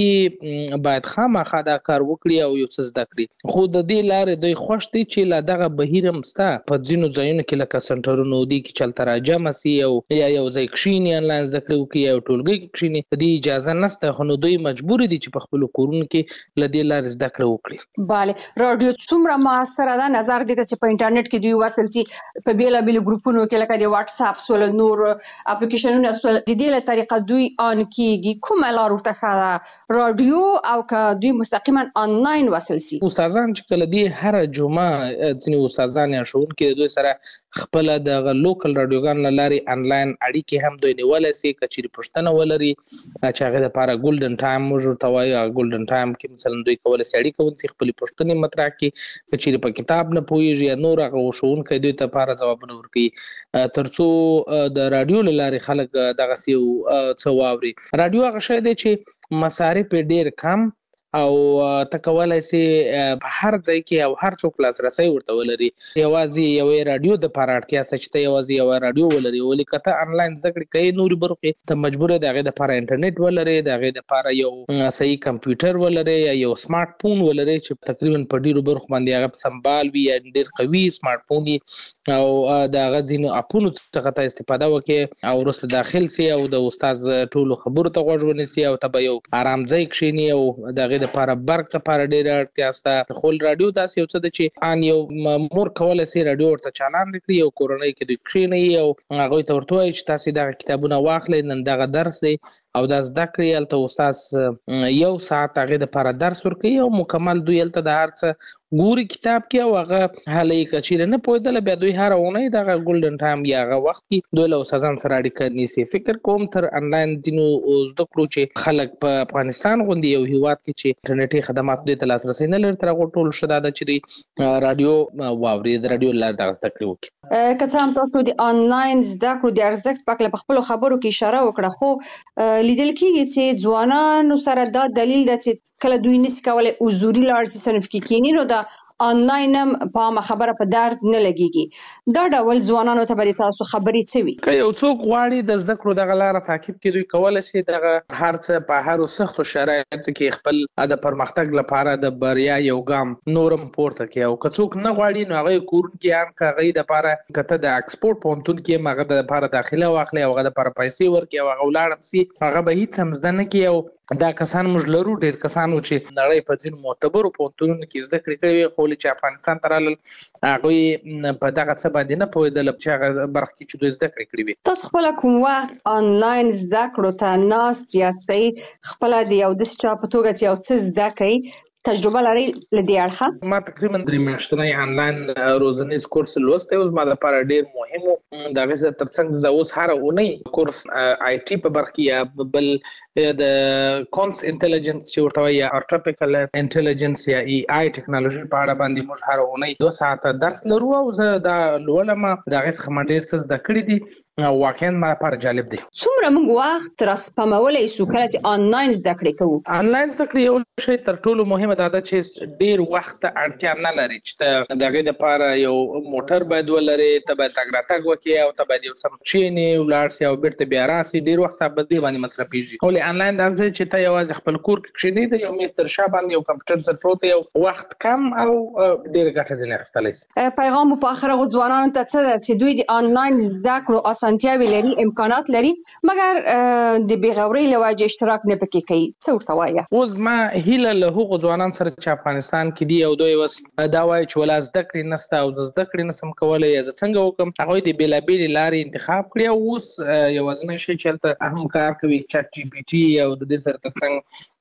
[SPEAKER 6] دوی باید خامخا دا کار وکړي او یو څه زده کړي. خو د دې لارې دوی خوښ دي چې لا دغه بهیر هم شته په ځینو ځایونو کې لکه سنټرونو دي کې چې هلته راجمع سي او یا یو ځای کښېني انلاین زده کړې وکړي یا یو ټولګي کې کښېني، د دې اجازه نشته، خو نو دوی مجبور دي چې په خپلو کورونو کې له دې لارې زده کړه وکړي.
[SPEAKER 10] بله، راډیو څومره موثره ده نظر دې ته چې په انټرنیټ کې دوی وصل چې په بیلابیلو ګروپونو کې لکه د واتس اپ سول نور اپلیکیشنونه سول د دې له طریقه دوی آن کیږي، کومه لار ورته ښه ده، راډیو او که دوی مستقیما آنلاین وصل سي؟
[SPEAKER 6] استادان چې کله دې هر جمعه ځینې استادان یا ښوونکي د دوی سره خپل د لوکل راډیوګانو له لارې انلاین اړیکې هم دوی نیولی سي که چیرې پوښتنه ولري چې هغې دپاره ګولډن ټایم موږ ورته وایو. ګولډن ټایم کې مثلا دوی کولی سي اړیکه ونیسي، خپلې پوښتنې مطرح کړي، که چیرې په کتاب نه پوهېږي یا نور هغه ښوونکی دوی ته لپاره ځوابونه ورکوي تر څو د راډیو له لارې خلک دغسې یو څه واوري. راډیو هغه شی دی چې مصارف یې ډېر کم او ته کولی سي په هر ځای کې او هر څوک لاسرسی ورته ولري. یوازې یوې راډیو دپاره اړتیا شته چې ته یوازې یوه راډیو ولري، ولې که ته انلاین زده کړې کوې نورې برخو کې ته مجبور یې د هغې دپاره انټرنیټ ولرې، د هغې دپاره یو صحیح کمپیوټر ولرې یا یو سمارټ فون ولرې چې تقریبا په ډېرو برخو باندې هغه سمبال وي یا ډېر قوي سمارټ فون وي او د هغه ځینو اپونو څخه ته استفاده وکړې او وروسته داخل سي او د استاد ټولو خبرو ته غوږ ونیسي او ته به یو ارام ځای کښېني او د هغې دپاره برق دپاره ډېره اړتیا شته. خو راډیو داسې یو څه ده چې ان یو مور کولی سي راډیو ورته چالان کړي او کورنۍ کې دوی کښېنوي او هغوی ته ورته وایي چې تاسې دغه کتابونه واخلئ، نن دغه درس دی او دا زده کړئ. هلته استاد یو ساعت هغې دپاره درس ورکوي او مکمل دوی هلته د هر څه ګوري کتاب کې او هغه هلی که چیرې نه پوهېدله بیا دوی هره اونۍ دغه ګولډن ټایم یا هغه وخت کې دوی له استادانو سره اړیکه نیسي. فکر کوم تر انلاین ځینو زده کړو چې خلک په افغانستان غوندې یو هېواد کې چې انټرنیټي خدماتو دې ته لاسرسی نه لري تر هغو ټولو ښه دا ده چې دوی راډیو واوري، د راډیو له لارې دغه زده کړې وکړي.
[SPEAKER 10] که څه هم تاسو د آنلاین زده کړو د ارزښت په هکله په خپلو خبرو کې اشاره وکړه، خو لیدل کېږي چې ځوانانو سره دا دلیل ده چې کله دوی نشي کولی حضوري لاړ شي صنف کې کښېني نو د آنلاین هم په عامه خبره په درد نه لګېږي. دا ډول ځوانانو ته به د تاسو خبرې څه وي؟
[SPEAKER 6] که یو څوک غواړي د زده کړو دغه لاره تعقیب کړي دوی کولی سي دغه هر څه په هرو سختو شرایطو کې خپل د پرمختګ لپاره د بریا یو ګام نور هم پورته کړي او که څوک نه غواړي نو هغه یې کورن کې هم که هغوی دپاره که ته د اکسفورډ پوهنتون کې هم هغه دپاره داخله واخلې او هغه دپاره پیسې ورکړي او هغه ولاړ هم سي، هغه به هېڅ هم زده نه کړي. او دا کسان موږ لرو، ډېر کسان و چې نړۍ په ځینو معتبرو پوهنتونونو کې زده کړې کړې وې، خو چې افغانستان ته رالل هغوی په دغه څه باندې نه پوهېدل چې هغه برخه کې چې دوی زده کړې کړې وې.
[SPEAKER 10] تاسو خپله کوم وخت آنلاین زده کړو ته ناست یاستئ، خپله د یو داسې چا په توګه چې یو څه زده کوئ تجربه لرئ له دې اړخه؟
[SPEAKER 6] ما تقریبا درې میاشتنی آنلاین روزنیز کورس لوستی و، زما دپاره ډېر مهم و. د هغې سره تر څنګ زه اوس هره اونۍ کورس آی ټي په برخه کې یا بل د کونس انټیلیجنس چې ورته وایي یا ارټیفیشل انټیلیجنس یا ای آی ټیکنالوژي په اړه باندې موږ هره اونۍ دوه ساعته درس لرو او زه دا لولم. د هغې څخه ما ډېر څه زده کړي دي او واقعا ما لپاره جالب دی.
[SPEAKER 10] څومره موږ وخت راسپمولی سو کله چې آنلاین زده کړې کوو؟
[SPEAKER 6] آنلاین زده کړې یو شی تر ټولو مهمه دا ده چې ډېر وخت ته اړتیا نه لري چې ته د هغې دپاره یو موټر باید ولرې، ته باید تګ راتګ وکړې او ته باید یو څه کښېنې ولاړ سې او بېرته بیا راسې. ډېر وخت په دې باندې مصرفېږي. ولې آنلاین داسې دی چې ته یوازې خپل کور کې کښېنې، د یو میز تر شا باندې یو کمپیوټر سره پروت دی، یو وخت کم او ډېره ګټه ځینې اخیستلی سي.
[SPEAKER 10] پیغام مو په آخر هغو ځوانانو ته څه ده چې دوی د آنلاین زده کړو اسانتیاوې لري، امکانات لري، مګر د بېغورۍ له وجې اشتراک نه پکې کوي، څه ورته وایه؟
[SPEAKER 6] اوس ما هیله له هغو ځوانانو سره چې افغانستان کې دي او دوی اوس دا وایي چې ولا زده کړې نشته او زه زده کړې نشم کولی یا زه څنګه وکړم، هغوی د بېلابېلې لارې انتخاب کړي او اوس یوازینی شی چې هلته هم کار کوي چټ جي پي ټي او د دې سره تر څنګ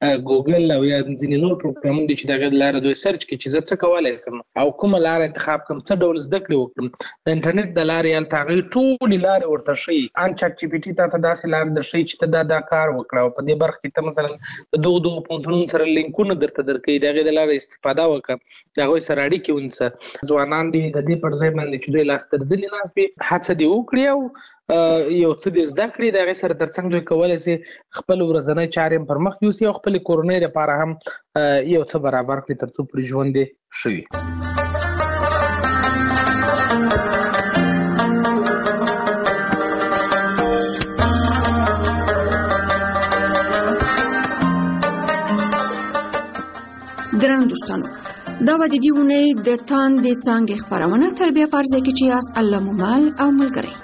[SPEAKER 6] ګوګل او یا ځینې نور پروګرامونه دي چې دغه لاره دوی سرچ کې چې زه څه کولای شم او کومه لاره انتخاب کوم، څه ډول زده کړې وکړم. د انټرنیټ د لارې هلته هغوی ټولې لارې ورته ښیي. ان چاټ جي پي ټي تا ته داسې لاره درښیي چې ته دا دا کار وکړه او په دې برخه کې ته مثلا د دغو دغو پوهنتونونو سره لینکونه درته درکوي، د هغې د لارې استفاده وکړه، د هغوی سره اړیکې ونیسه. ځوانان دي د دې پر ځای باندې چې دوی لاس تر زنې ناست وي، هڅه دې وکړي او یو څه دې زده کړي، د هغې سره ترڅنګ دوی کولی شي خپل ورځنی چارې هم پر مخ یوسي او خپلې کورنۍ لپاره هم یو څه برابر کړي تر څو پورې ژوند یې ښه وي.
[SPEAKER 4] درنو دوستانو، دا به د دې اونۍ د تاندې څانګې خپرونه تر بیا په هر ځای کې چې یاست الله مو مل او ملګری.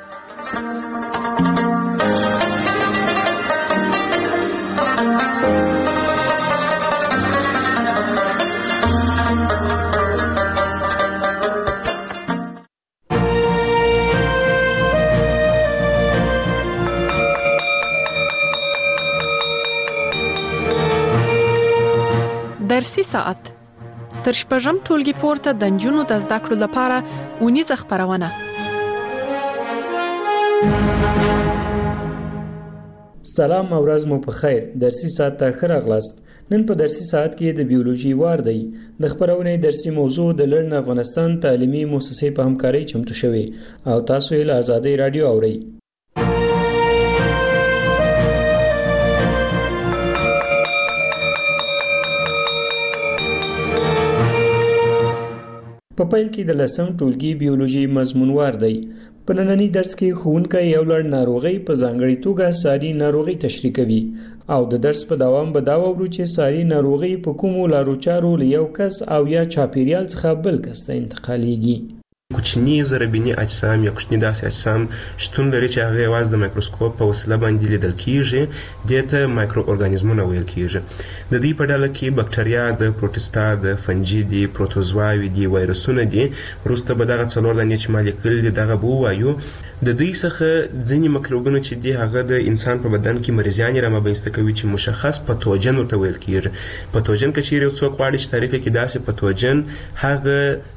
[SPEAKER 11] درسي ساعت تر شپږم ټولګي پورته د نجونو د زده کړو لپاره اونیزه خپرونه.
[SPEAKER 12] سلام او ورځ مو په خیر. درسي ساعت ته ښه راغلاست. نن په درسي ساعت کې د بیولوژي وار دی. د خپرونې درسي موضوع د لرن افغانستان تعلیمي مؤسسې په همکارۍ چمتو شوې او تاسو یې له آزادۍ رادیو اورئ. په پیل کې د لسم ټولګي بیولوژي مضمونوار دی. په نننی درس کې ښوونکی یو لړ ناروغۍ په ځانګړې توګه ساري ناروغۍ تشریح کوي او د درس په دوام به دا وورو چې ساري ناروغۍ په کومو لارو چارو له یو کس او یا چاپیریال څخه بل کس ته انتقالیږي.
[SPEAKER 13] کوچني ضربیني اجسام یا کوچني داسې اجسام شتون لري چې هغه یوازې د مایکروسکوپ په وسیله باندې لیدل کیږي، دې ته مایکرو ارګانیزمونه ویل کیږي. د دې په ډله کې بکټریا، د پروټستا، د فنجي دي، پروتوزواوي دي، وایرسونه دي. وروسته به دغه څلور دانې چې ما لیکلي دي دغه به ووایو. د دوی څخه ځینې مکروبونه چې دي هغه د انسان په بدن کې مریضیانې رامنځته کوي چې مشخص پتوجن ورته ویل کیږي. پتوجن که چیرې یو څوک غواړي چې تعریف یې کړي داسې پتوجن هغه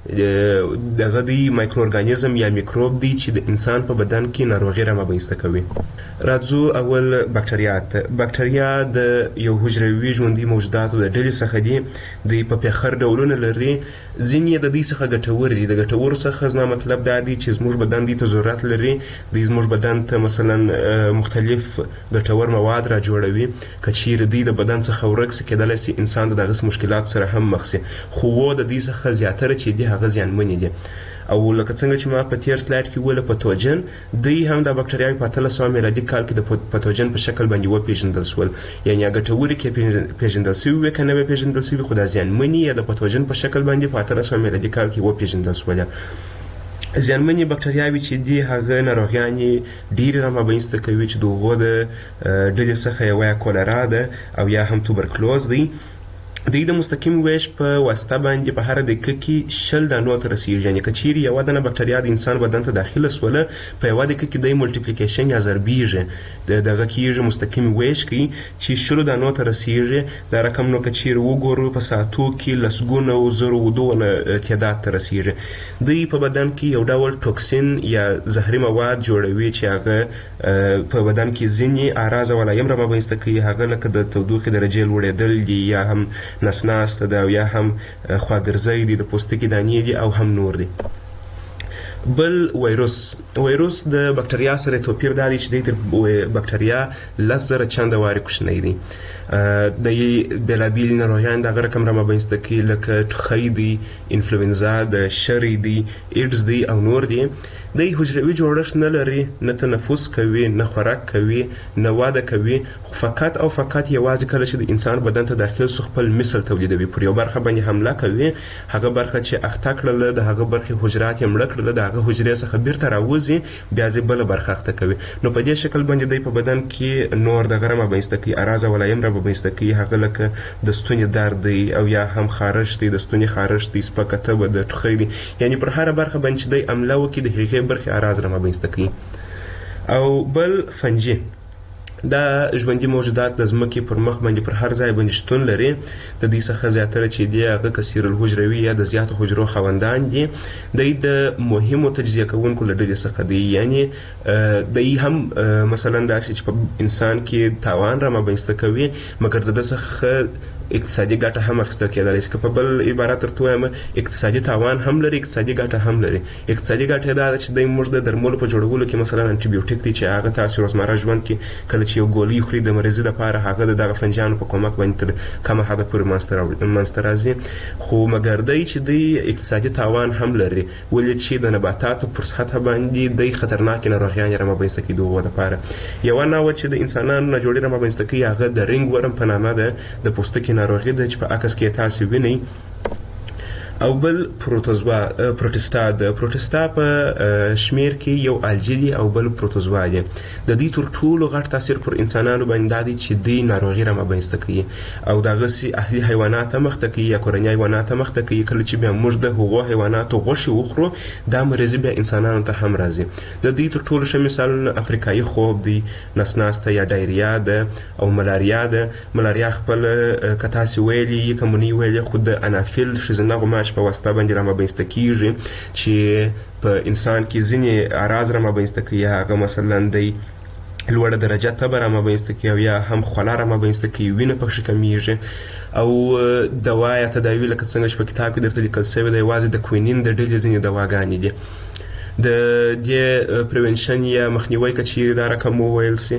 [SPEAKER 13] دغه دی مایکرو ارګانیزم یا میکروب دی چې د انسان په بدن کې ناروغي رامنځته کوي. راځو اول بکټریا ته. بکټریا د یو حجروي ژوندي موجوداتو د ډلې څخه دي. دوی په پیخر ډولونه لري. ځینې د دوی څخه ګټور دي. د ګټورو څخه زما مطلب دا دی چې زموږ بدن دې ته ضرورت لري. دوی زموږ بدن ته مثلا مختلف ګټور مواد را جوړوي. که چیرې دوی د بدن څخه ورک سي کېدلی سي انسان د دغسې مشکلاتو سره هم مخ سي، خو د دوی څخه زیاتره چې دي هغه زیانمنې دي. او لکه څنګه چې ما په تیر سلاید کې ویل پتوجن دوی هم د بکټریاوي په اتلس سوه میلادي کال کې د پتوجن په شکل باندې وپېژندل شول. یعنې یا ګټورې کې پېژندل شوي وې که نه وې پېژندل شوي، خو دا زیانمنې یا د پتوجن په شکل باندې په اتلس سوه میلادي کال کې وپېژندل شولې. زیانمنې بکټریاوي چې دي هغه ناروغیانې ډېرې رامنځته کوي چې د هغو د ډلې څخه یوه یا کولرا ده او یا هم توبرکلوز دی. دوی د مستقیم ویش په واسطه باندې په هر دقیقه کې شل دانو ته رسیږي. یعنې که چیرې یوه دانه بکټریا د انسان بدن ته داخله سوله په یوه دقیقه کې دی ملټیپلیکیشن یا ضربیږي، دغه کېږي مستقیم ویش کوي چې شلو دانو ته رسیږي. دا رقم نو که چیرې وګورو په ساعتو کې لسګونه او زرو ودونه تعداد ته رسیږي. دوی په بدن کې یو ډول ټوکسین یا زهري مواد جوړوي چې هغه په بدن کې ځینې اعراض او علایم رامنځته کوي، هغه لکه د تودوخې درجې لوړېدل دي یا هم نسناسته ده او یا هم خواګرځی دي، د پوستکي دانې دي او هم نور دي. بل وایروس. وایروس د بکټریا سره توپیر دا دی چې دی تر بکټریا لس زره چنده وارې کوچنی دی. د بېلابېلې ناروغیانې د هغه رقم رامنځته کوي لکه ټوخی دی، انفلوینزا ده، شری دی، ایډز دی او نور دی. دی حجروي جوړښت نه لري، نه تنفس کوي، نه خوراک کوي، نه واده کوي، خو فقط او فقط یوازې کله چې د انسان بدن ته داخل سو خپل مثل تولیدوي، پر یو برخه باندې حمله کوي، هغه برخه چې اخته کړله د هغه برخې حجرات یې مړه کړله د هغه حجرې څخه بیرته راوځي، بیا یې بله برخه اخته کوي. نو په دې شکل باندې دی په بدن کې نور دغه رامنځته کوي، اعراض او علایم رامنځته کوي، هغه لکه د ستوني درد دی او یا هم خارش دی، د ستوني خارش دی، سپکه تبه ده، ټوخی دی. یعنې پر هره برخه باندې چې دی حمله وکړي د هغې برخې اعراض رامنځته کوي. او بل فنجي. دا ژوندۍ موجودات د ځمکې پر مخ باندې پر هر ځای باندې شتون لري. د دې څخه زیاتره چې دی هغه کثیر الحجروي یا د زیاتو حجرو خاوندان دي. دوی د مهمو تجزیه کوونکو له ډلې څخه دي، یعنی دوی هم مثلا داسې چې په انسان کې تاوان رامنځته کوي مګر د ده څخه اقتصادي ګټه هم اخیستل کېدلی شي. که په بل عبارت درته ووایم اقتصادي تاوان هم لري، اقتصادي ګټه هم لري. اقتصادي ګټه یې دا ده چې دوی موږ د درملو په جوړولو کې مثلا انټي بیوټیک دی چې هغه تاسو روزمره ژوند کې کله چې یو ګولۍ خوري د مریضۍ لپاره هغه د دغه فنجانو په کومک باندې تر کمه حده پورې منځته راځي. خو مګر دی چې دوی اقتصادي تاوان هم لري، ولې چې د نباتاتو پر سطحه باندې دوی خطرناکې ناروغیانې رامنځته کوي د هغو دپاره. یوه نوعه چې د انسانانو نه جوړې رامنځته کوي هغه د رنګ ورم په نامه ده، د پوستکي ناروغي ده چې په عکس کې تاسو وینئ. او بل پروتوزوا پروټستا د پروټستا په شمیر کې یو الجی دی او بل پروتوزوا دی. د دې تر ټولو غټ تاثیر پر انسانانو باندې دی چې دوی ناروغي رامنځته کوي او دغه سي اهلي حیوانات مخته کوي یا کورنۍ حیوانات مخته کوي. کله چې بیا موږ د هغو حیواناتو غوښې وخورو دا مرضي بیا انسانانو ته هم راځي. د دې تر ټولو ښه مثالونه افریقایي خوب دی، نسناسته یا ډایریا ده او ملاریا ده. ملاریا خپل که تاسې ویلي کمونی ویلي خو د انافیل ښځینه غوماش په واسطه باندې رامنځته کیږي چې په انسان کې ځینې اعراض رامنځته کوي. هغه مثلا دی لوړه درجه تبه رامنځته کوي او یا هم خوله رامنځته کوي، وینه پکښې کمیږي. او دوا یا تداوي لکه څنګه چې په کتاب کې درته لیکل شوی دی یوازې د کوینین د ډلې ځینې دواګانې دي. د دې پریونشن یا مخنیوي که چیرې دا رقم وویل سي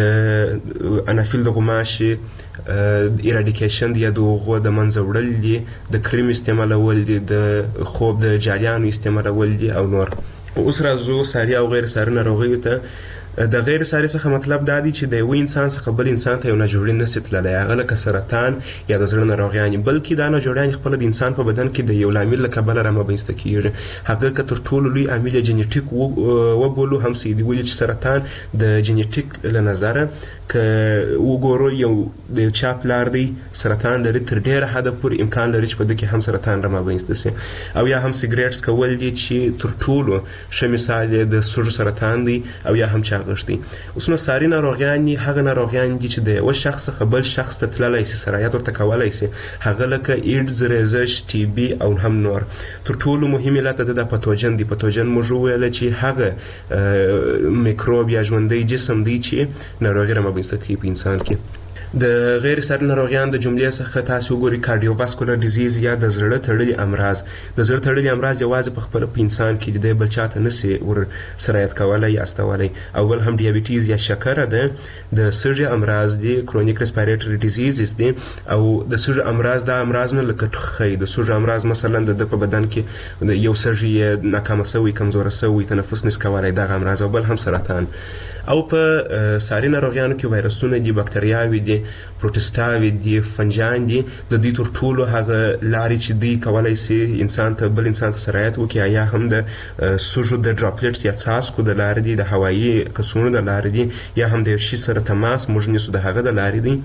[SPEAKER 13] د انافیل د غوماشې ایراډیکیشن یا د هغو د منځه وړل دي، د کریم استعمالول دي، د خوب د جالیانو استعمالول دي او نور. اوس راځو ساري او غیر ساري ناروغیو ته. د غیر ساري څخه مطلب دا دی چې د یو انسان څخه بل انسان ته یو ناجوړي نشي تللی، هغه لکه سرطان یا د زړه ناروغیانې، بلکې دا ناجوړیانې خپله د انسان په بدن کې د یو لامل له کبله رامنځته کیږي. هغه که تر ټولو لوی عامل یې جنیټیک وبولو هم څه دي، ولې چې سرطان د جنیټیک له نظره که وګورو یو د یو چا پلار دی سرطان لري، تر ډېره حده پورې امکان لري چې په ده کې هم سرطان رامنځته سي. او یا هم سګریټس کول دي چې تر ټولو ښه مثال یې د سږو سرطان دی او یا هم چاغښت دی. اوس نو ساري ناروغیانې هغه ناروغیان دي چې د یوه شخص څخه بل شخص ته تللی سي، سرایت ورته کولی سي، هغه لکه ایډز، ریزش، ټي بي او هم نور. تر ټولو مهم علت د دا پتوجن دی. پتوجن موږ وویله چې هغه میکروب یا ژوندی جسم دی چې ناروغي رامنځته کوي په انسان کې. د غیر ساري ناروغیان د جملې څخه تاسو وګورئ کارډیوواسکولر ډیزیز یا د زړه تړلي امراض. د زړه تړلي امراض یوازې په خپله په انسان کې دی، بل چاته نسي ور سرایت کولی یا استولی. او بل هم ډیابیټیز یا شکره ده. د سږي امراض دي، کرونیک ریسپایریټري ډیزیزز دي. او د سږي امراض دا امراض نه لکه ټوخی، د سږي امراض مثلا د ده په بدن کې یو سږي یې ناکامه سوی، کمزوره سوی، تنفس نس کولی، دغه امراض. او بل هم سرطان. او په ساري ناروغیانو کې وایرسونه دي، بکتریاوې دي، پروټسټاوې دي، فنجان دي. د دوی تر ټولو هغه لارې چې دوی کولی سي انسان ته بل انسان ته سرایت وکړي یا هم د سږو د ډراپلیټس یا څاڅکو د لارې دي، د هوایي کڅوړو د لارې دي، یا هم د یو شي سره تماس موږ نیسو د هغه د لارې دي.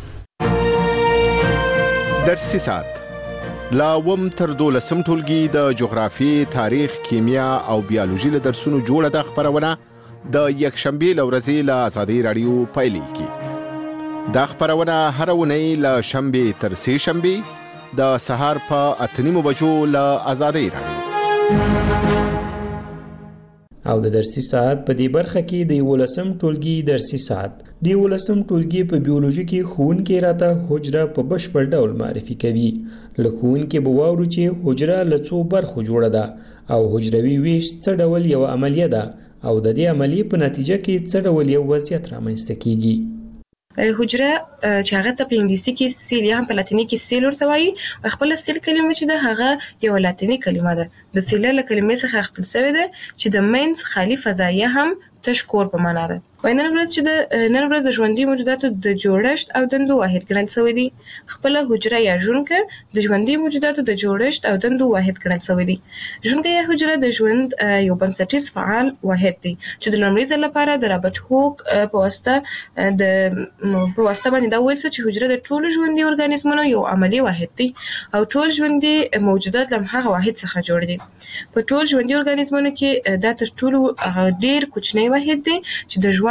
[SPEAKER 14] درسي ساعت لا اووم تر دولسم ټولګي د جغرافیې، تاریخ، کیمیا او بیولوژي له درسونو جوړه ده خپرونه د یکشنبې له ورځې له ازادۍ راډیو پیلېږي. دا خپرونه هره اونۍ له شنبې تر سې شنبې د سهار په اته نیمو بجو له ازادۍ راډیو.
[SPEAKER 12] او د درسي ساعت په دې برخه کې د یولسم ټولګي درسي ساعت د یولسم ټولګي په بیولوژي کې ښوونکی راته حجره په بشپړ ډول معرفي کوي. له ښوونکي به واورو چې حجره له څو برخو جوړه ده او حجروي ویش څه ډول یو عملیه ده او د دې عملیې په نتیجه کې څه ډول یو وضعیت رامنځته کیږي.
[SPEAKER 15] حجره چې هغه ته په انګلیسي کې سیل یا هم په لاتیني کې سیل ورته وایي. خپل سیل کلمه چې ده هغه یو لاتیني کلمه ده. د سیل له کلمې څخه اخیستل شوې ده چې د منځ خالي فضایه هم تش کور په معنا ده. وای نن ورځ چې د نن ورځ د ژوندۍ موجوداتو د جوړښت او دندو واحد ګڼل شوی دی. خپل حجره یا ژوندکه د ژوندۍ موجوداتو د جوړښت او دندو واحد ګڼل شوی دی. ژوندکه یا حجره د ژوند یو بنسټیز فعال واحد دی چې د لومړي ځل لپاره د رابرټ هوک په واسطه د په واسطه باندې دا ویل چې حجره د ټولو ژوندۍ ارګانیزمونو یو عملی واحد دی او ټول ژوندۍ موجودات له هغه واحد څخه جوړ دي. په ټول ژوندۍ ارګانیزمونو کې دا تر ټولو ډیر کوچنی واحد دی چې د ژوند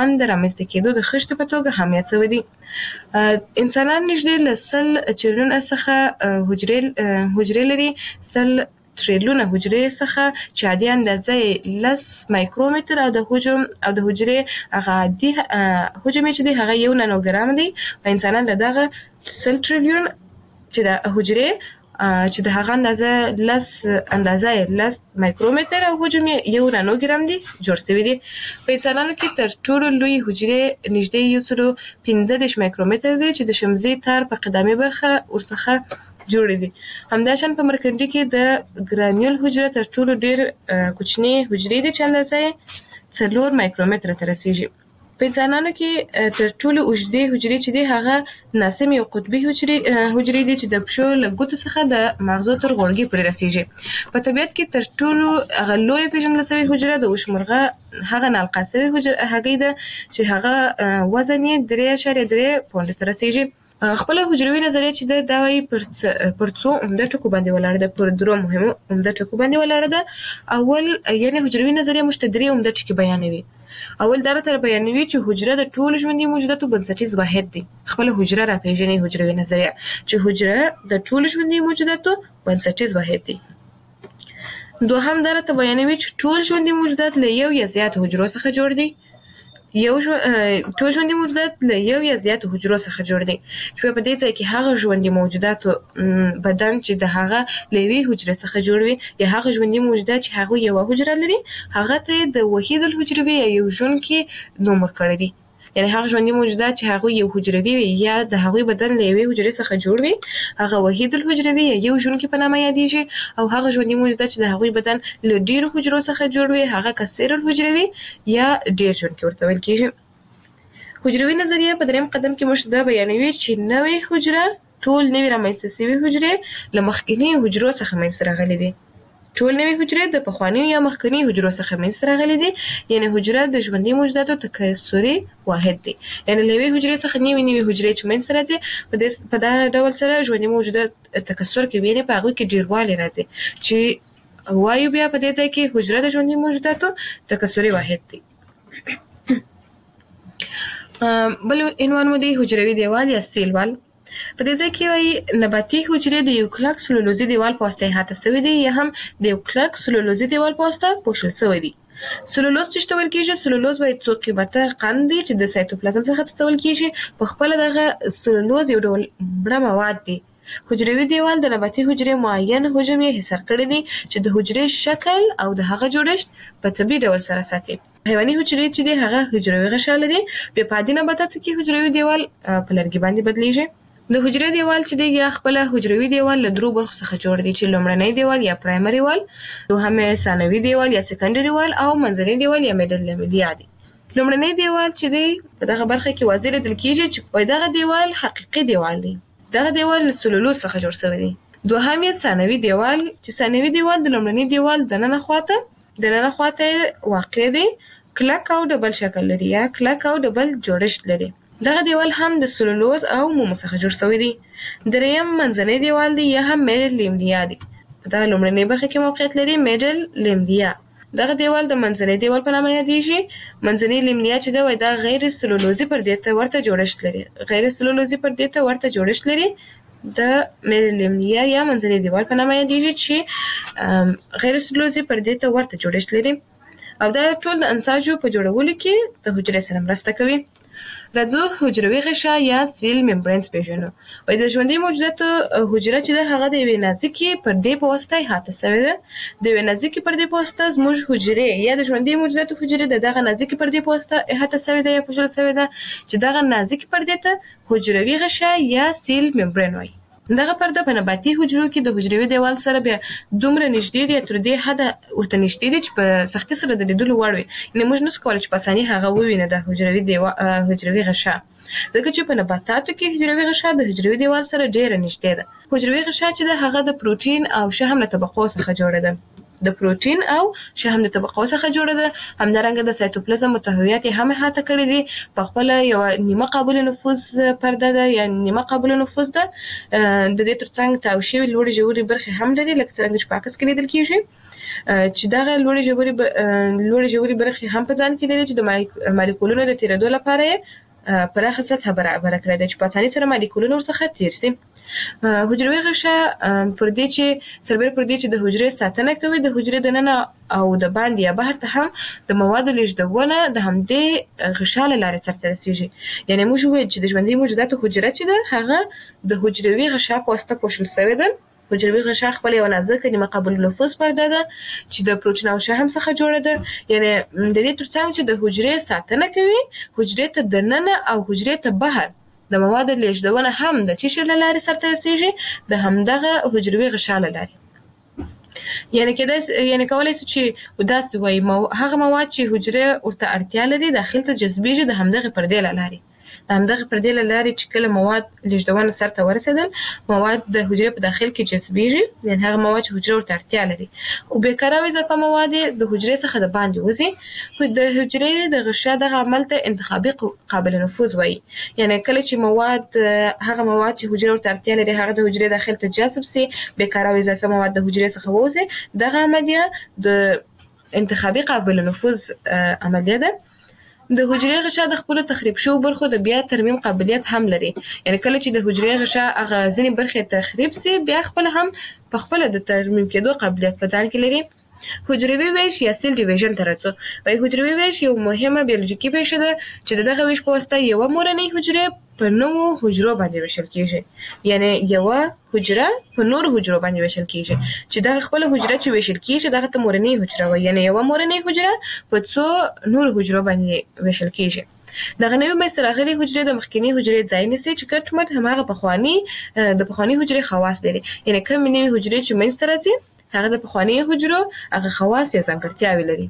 [SPEAKER 15] پیوند د رامنځته کېدو د خښتې په توګه هم یاد شوی دی. انسانان نږدې له سل چریلیونه څخه حجرې حجرې لري، سل تریلیونه حجرې څخه چې عادي اندازه یې لس مایکرومتر او د حجم او د حجرې هغه عادي حجم چې دی هغه یو نانوګرام دی. په انسانان له دغه سل تریلیون چې د حجرې چې د هغه اندازه لس اندازه یې لس مایکرومتر او حجم یې یو نانوګرام دی جوړ شوی دی. په انسانانو کې تر ټولو لوی حجرې نږدې یو سلو پنځه دېرش مایکرومتر دی چې د شمزي تار په قدمي برخه ورڅخه جوړې دي. همداشان په مرکندي کې د ګرانیول حجره تر ټولو ډېر کوچنۍ حجرې دي چې اندازه یې څلور مایکرومتره ته رسیږي. په انسانانو کې تر ټولو اوږدې حجرې چې دي هغه ناسم یو قطبي حجرې حجرې دي چې د پښو له ګوتو څخه د مغزو تر غوړګي پورې رسیږي. په طبیعت کې تر ټولو هغه لویه پیژندل شوې حجره د وشمرغه هغه نالقا شوې هګۍ ده چې هغه وزن یې درې اعشاریه درې پونډو ته رسیږي. خپله حجروي نظریه چې ده دا وایي پر څو عمده ټکو باندې ولاړه ده، پر درو مهمو عمده ټکو باندې ولاړه ده. اول یعنې حجروي نظریه موږ ته درې عمده ټکي بیانوي. اول دا راته بیانوي چې حجره د ټولو ژوندي موجوداتو بنسټیز واحد دی. خپله حجره راپېژني حجروي نظریه چې حجره د ټولو ژوندي موجوداتو بنسټیز واحد دی. دوهم دا راته بیانوي چې ټول ژوندي موجودات له یو یا زیاتو حجرو څخه جوړ دي. یو ټول ژوندي موجودات له یو یا زیاتو حجرو څخه جوړ دي چې په دې ځای کې هغه ژوندي موجوداتو بدن چې د هغه له یوې حجرې څخه جوړ وي یا هغه ژوندي موجودات چې هغوی یوه حجره لري هغه ته د وحید الحجروي یا یو ژوندي نوم ورکړی دی. یعنې هغه ژوندي موجودات چې هغوی یو حجروي وي یا د هغوی بدن له یوې حجرې څخه جوړ وي هغه وحید الحجروي یا یو ژوندي په نامه یادیږي. او هغه ژوندي موجودات چې د هغوی بدن له ډیرو حجرو څخه جوړ وي هغه کثیر الحجروي یا ډیر ژوندي ورته ویل کېږي. حجروي نظریه په دریم قدم کې موږ دا بیانوي چې نوې حجره ټول نوې رامنځته شوي حجرې له مخکیني حجرو څخه منځته راغلي دي. ټول نوې حجرې د پخوانیو یا مخکني حجرو څخه منځته راغلي دي. یعنې حجره د ژوندي موجوداتو تکثري واحد دی. یعنې له یوې حجرې څخه نوې نوې حجرې چې منځته راځي په دا ډول سره ژوندي موجودات تکثر کوي، یعنې په هغوی کې ډېروالی راځي چې وایو بیا په دې ځای کې حجره د ژوندي موجوداتو تکثري واحد دی. بل عنوان مو دی حجروي دیوال یا سیل وال. په دې ځای کې وایي نباتي حجرې د یو کلک سلولوزي دیوال په واسطه احاطه شوي دي یا هم د یو کلک سلولوزي دیوال په واسطه پوښل شوي دي. سلولوز چې ته ویل کېږي، سلولوز وایي څو قیمته قند دی چې د سایتوپلازم څخه څڅول کېږي. په خپله دغه سلولوز یو ډول مړه مواد دی. حجروي دیوال د نباتي حجرې معین حجم یې حصار کړی دی چې د حجرې شکل او د هغه جوړښت په طبیعي ډول سره ساتي. حیواني حجرې چې دی هغه حجروي غشا لري. بیا په عادي نباتاتو کې حجروي دیوال په لرګي باندې بدلیږي. د حجرې دیوال چې دی یا خپله حجروي دیوال له درو برخو څخه جوړ دی چې لومړنی دیوال یا پرایمري وال، دوهم یې ثانوي دیوال یا سیکنډري وال او منځنی دیوال یا میډل لیملیا دی. لومړنی دیوال چې دی په دغه برخه کې واضح لیدل کېږي چې دغه دیوال حقیقي دیوال دی. دغه دیوال له سلولوز څخه جوړ شوی دی. دوهم یې ثانوي دیوال چې ثانوي دیوال د لومړني دیوال دننه خواته دننه خواته واقع دی، کلک او ډبل شکل لري یا کلک او ډبل جوړښت لري. دغه دیوال هم د سلولوز او مومو څخه جوړ شوی دی. دریم منځنی دیوال دی یا هم میډل لیملیا دی. په دغه لومړنۍ برخه کې موقعیت لري میډل لیملیا. دغه دیوال د منځنی دیوال په نامه یادیږي. منځنی لیملیا چې دی وایي دا غیر سلولوزي پردې ته ورته جوړښت لري. غیر سلولوزي پردې ته ورته جوړښت لري. د میډل لیملیا یا منځنی دیوال په نامه یادیږي چې غیر سلولوزي پردې ته ورته جوړښت لري او دا ټول د انساجو په جوړولو کې د حجرې سره مرسته کوي. راځو حجروي غشا یا سیل ممبرینز پیژنو. وایي د ژوندي موجوداتو حجره چې ده هغه د یوې نازکې پردې په واسطه احاطه شوې ده. د یوې نازکې پردې په واسطه زموږ حجرې یا د ژوندي موجوداتو حجرې د دغه نازکې پردې په واسطه احاطه شوې ده یا پوښل شوې ده چې دغه نازکې پردې ته حجروي غشا یا سیل ممبرین وایي. دغه پرده په نباتي حجرو کې د حجروي دیوال سره بیا دومره نږدې دی تر دې حده ورته نږدې دی چې په سختۍ سره د لیدلو وړ وي. یعنې موږ نشو کولی چې په اساني هغه ووینو د حجروي دیوال حجروي غشا، ځکه چې په نباتاتو کې حجروي غشا د حجروي دیوال سره ډېره نږدې ده. حجروي غشا چې ده هغه د پروټین او شحم له طبقو څخه جوړه ده. د پروټین او شحم د طبقو څخه جوړه ده. همدارنګه د سایتوپلازم محتویات یې هم احاطه کړي دي. په خپله یوه نیمه قابل نفوذ پرده ده یا نیمه قابل نفوذ ده. د دې ترڅنګ تاو شوي لوړې ژورې برخې هم لري لکه څرنګه چې په عکس کې لیدل کېږي. چې دغه لوړې ژورې لوړې ژورې برخې هم په ځان کې لري چې د مالیکولونو د تیرېدو لپاره یې پراخه سطحه برابره کړې ده چې په اسانۍ سره مالیکولونه ورڅخه تیر شي. حجروي غشا پر دې چې سربېره پر دې چې د حجرې ساتنه کوي، د حجرې دننه او د باندې یا بهر ته هم د موادو لیږدونه د همدې غشا له لارې سرته رسیږي. یعنې موږ وایو چې د ژوندي موجوداتو حجره چې ده هغه د حجروي غشا په واسطه پوښل شوې ده. حجروي غشا خپل یو نازکه نیمه قابل نفوذ پرده ده چې د پروټین او شحم څخه جوړه ده. یعنې د دې ترڅنګ چې د حجرې ساتنه کوي، حجرې ته دننه او حجرې ته بهر د موادو لیږدونه هم د چی شي له لارې سرته رسیږي، د همدغه حجروي غشا له لارې. یعنې کېدای یعنې کولای شو چې داسې وایي هغه مواد چې حجره ورته اړتیا لري داخل ته جذبېږي د همدغه پردې له لارې. د همدغه پردې له لارې چې کله مواد لیږدونه سرته ورسېدل، مواد د حجرې په داخل کې جذبېږي، یعنې هغه مواد چې حجره ورته اړتیا لري، او بیکاره او اضافه مواد د حجرې څخه د باندې وځي. د حجرې د غشا دغه عمل ته انتخابي قابل نفوذ وایي. یعنې کله چې مواد هغه مواد چې حجره ورته اړتیا لري هغه د حجرې داخل ته جذب سي، بیکاره او اضافه مواد د حجرې څخه ووځي، دغه عملیه د انتخابي قابل نفوذ عملیه ده. د حجرې غشا د خپل تخریب شو برخو د بیا ترمیم قابلیت هم لري. یعنی کله چې د حجرې غشا هغه ځینې برخې تخریب سي، بیا خپل هم په خپل د ترمیم کېدو قابلیت په ځان کې لري. حجروي ویش یا سیل ډیویژن ته راځو. وایي حجروي ویش یو مهمه بیولوژیکي پیښه ده چې دغه ویش په واسطه یوه مورنۍ حجرې په نوو حجرو باندې ویشل کېږي. یعنې یوه حجره په نورو حجرو باندې ویشل کېږي چې دغه خپله حجره چې ویشل کېږي دغه ته مورنۍ حجره وایي. یعنې یوه مورنۍ حجره په څو نورو حجرو باندې ویشل کېږي. دغه نوې منځته راغلې حجرې د مخکینۍ حجرې ځای نیسي چې کټ مټ هماغه پخواني د پخواني حجرې خواص لري. یعنې کومې نوې حجرې چې منځته راځي هغه د پخواني حجرو هغه خواص یا ځانګړتیاوې لري.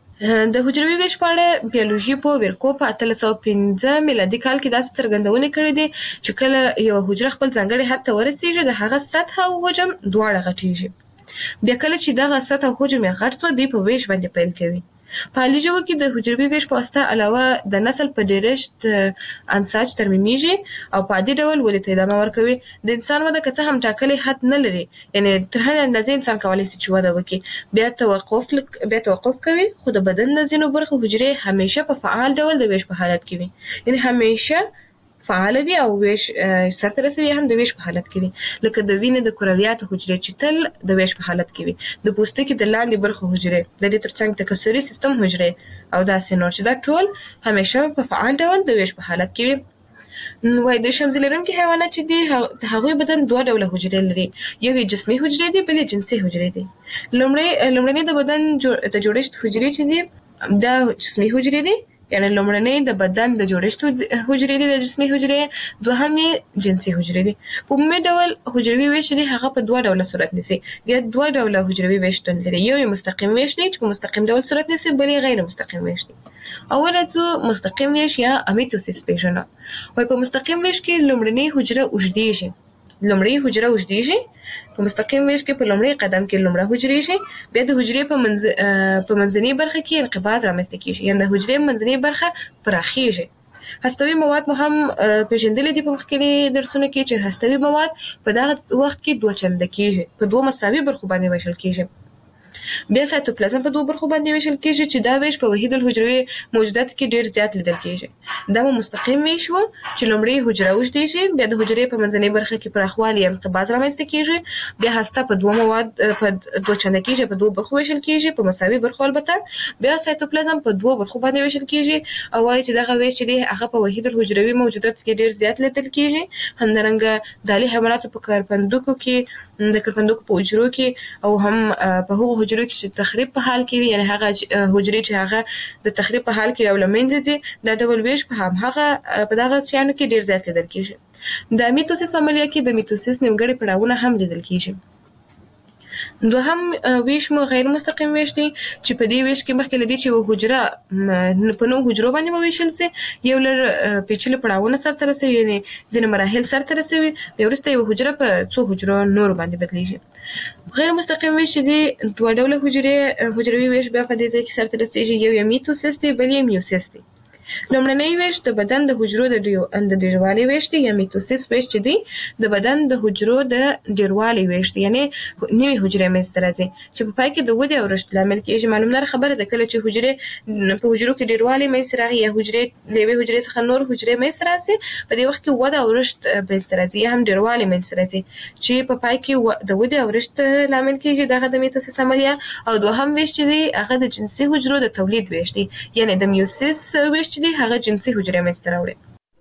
[SPEAKER 15] د حجروي ویش په اړه بیولوژي په ویرکو په اتلس سوه پنځه میلادي کال کې داسې څرګندونې کړې دي چې کله یوه حجره خپل ځانګړي حد ته ورسېږي د هغه سطحه او حجم دواړه غټېږي. بیا کله چې دغه سطحه او حجم یې غټ سوه دوی په ویش باندې پیل کوي. په عالي ژوو کې د حجروي ویش په واسطه علاوه د نسل په ډېرښت انساج ترمیمیږي او په عادي ډول ودې ته ادامه ورکوي. د انسان وده که څه هم ټاکلی حد نه لري، یعنې تر هرې اندازې انسان کولی شي چې وده وکړي، بیا توقف بیا توقف کوي، خو د بدن د ځینو برخو حجرې همیشه په فعال ډول د ویش په حالت کې وي. یعنې همیشه فعال وي او ویش سرته رسوي هم د ویش په حالت کې وي. لکه د وینې د کرویاتو حجرې چې تل د ویش په حالت کې وي، د پوستکي د لاندې برخو حجرې، د دې ترڅنګ تکثري سیستم حجرې او داسې نور چې دا ټول همیشه په فعال ډول د ویش په حالت کې وي. وایي د شمزي لرونکي حیوانات چې دي د هغوی بدن دوه ډوله حجرې لري، یو یې جسمي حجرې دي، بل یې جنسي حجرې دي. لومړی لومړنۍ د بدن د جوړښت حجرې چې دي دا جسمي حجرې دي، یعنې لومړنۍ د بدن د جوړښت حجرې دي د جسمي حجرې، دوهم یې جنسي حجرې دي. په عمومي ډول حجروي ویش دی هغه په دوه ډوله صورت نیسي. بیا دوه ډوله حجروي ویش شتون لري، یو یې مستقیم ویش دی چې په مستقیم ډول صورت نیسي، بل یې غیر مستقیم ویش دی. اول راځو مستقیم ویش یا امیتوسیس پیژنه. وایي په مستقیم ویش کې لومړنۍ حجره اوږدېږي، لومړۍ حجره اوږدېږي. په مستقیم ویش کې په لومړي قدم کې لومړه حجرېږي، بیا د حجرې په منځ په منځنۍ برخه کې انقباض رامنځته کېږي، یعنې د حجرې منځنۍ برخه پراخېږي. هستوي مواد مو هم پیژندلي دي په مخکیني درسونو کې چې هستوي مواد په دغه وخت کې دوه چنده کېږي، په دوه مساوي برخو باندې ویشل کېږي. بیا سایتوپلازم په دوه برخو باندې ویشل کېږي چې دا ویش په وحید الحجروي موجوداتو کې ډېر زیات لیدل کېږي. دا مو مستقیم ویش و چې لومړی حجره اوږدېږي، بیا د حجرې په منځنۍ برخه کې پراخوالی انقباض رامنځته کېږي، بیا هسته په دوه مواد په دوه چنده کېږي، په دوه برخو ویشل کېږي، په مساوي برخو البته. بیا سایتوپلازم په دوه برخو باندې ویشل کېږي او وایي چې دغه ویش چې دی هغه په وحید الحجروي موجوداتو کې ډېر زیات لیدل کېږي. همدارنګه د الي حیواناتو په کرپندوکو کې د کرپندوکو په حجرو کې او هم په هغو حجرو کې چې تخریب په حال کې وي، یعنې هغه حجرې چې هغه د تخریب په حال کې او له منځه ځي، دا ډول ویش په همهغه په دغه شیانو کې ډېر زیات لیدل کېږي. د میتوسیس په عملیه کې د میتوسیس نیمګړي پړاوونه هم لیدل کېږي. دوهم ویش مو غیر مستقیم ویش دی چې په دې ویش کې مخکې له دې چې یوه حجره په نوو حجرو باندې وویشل سي، یو لږ پیچلي پړاوونه سرته رسوي، یعنې ځینې مراحل سرته رسوي، بیا وروسته یوه حجره په څو حجرو نورو باندې بدلیږي. غیر مستقیم ویش چې دی دوه ډوله حجرې حجروي ویش بیا په دې ځای کې سرته رسېږي، یو یې میتوسیس دی، بل یې میوسیس دی. لومړنی ویش د بدن د حجرو د ډیو د ډیروالي ویش دی یا میټوسیس ویش چې دی د بدن د حجرو د ډیروالي ویش دی یعنی نوې حجرې منځته راځي چې په پای کې د ودې او رشد لامل کېږي. معلومه خبره ده کله چې حجرې په حجرو کې ډیروالي منځته راغی یا حجرې له یوې حجرې څخه نور حجرې منځته راځي په دې وخت کې وده او رشد منځته راځي یا هم ډیروالي منځته راځي چې په پای کې د ودې او رشد لامل کېږي. دغه د میټوسیس عملیه او دوهم ویش چې دی هغه د جنسي حجرو د تولید ویش دی یعنی د میوسیس ویش چې دی هغه جنسي حجرې منځته راوړي.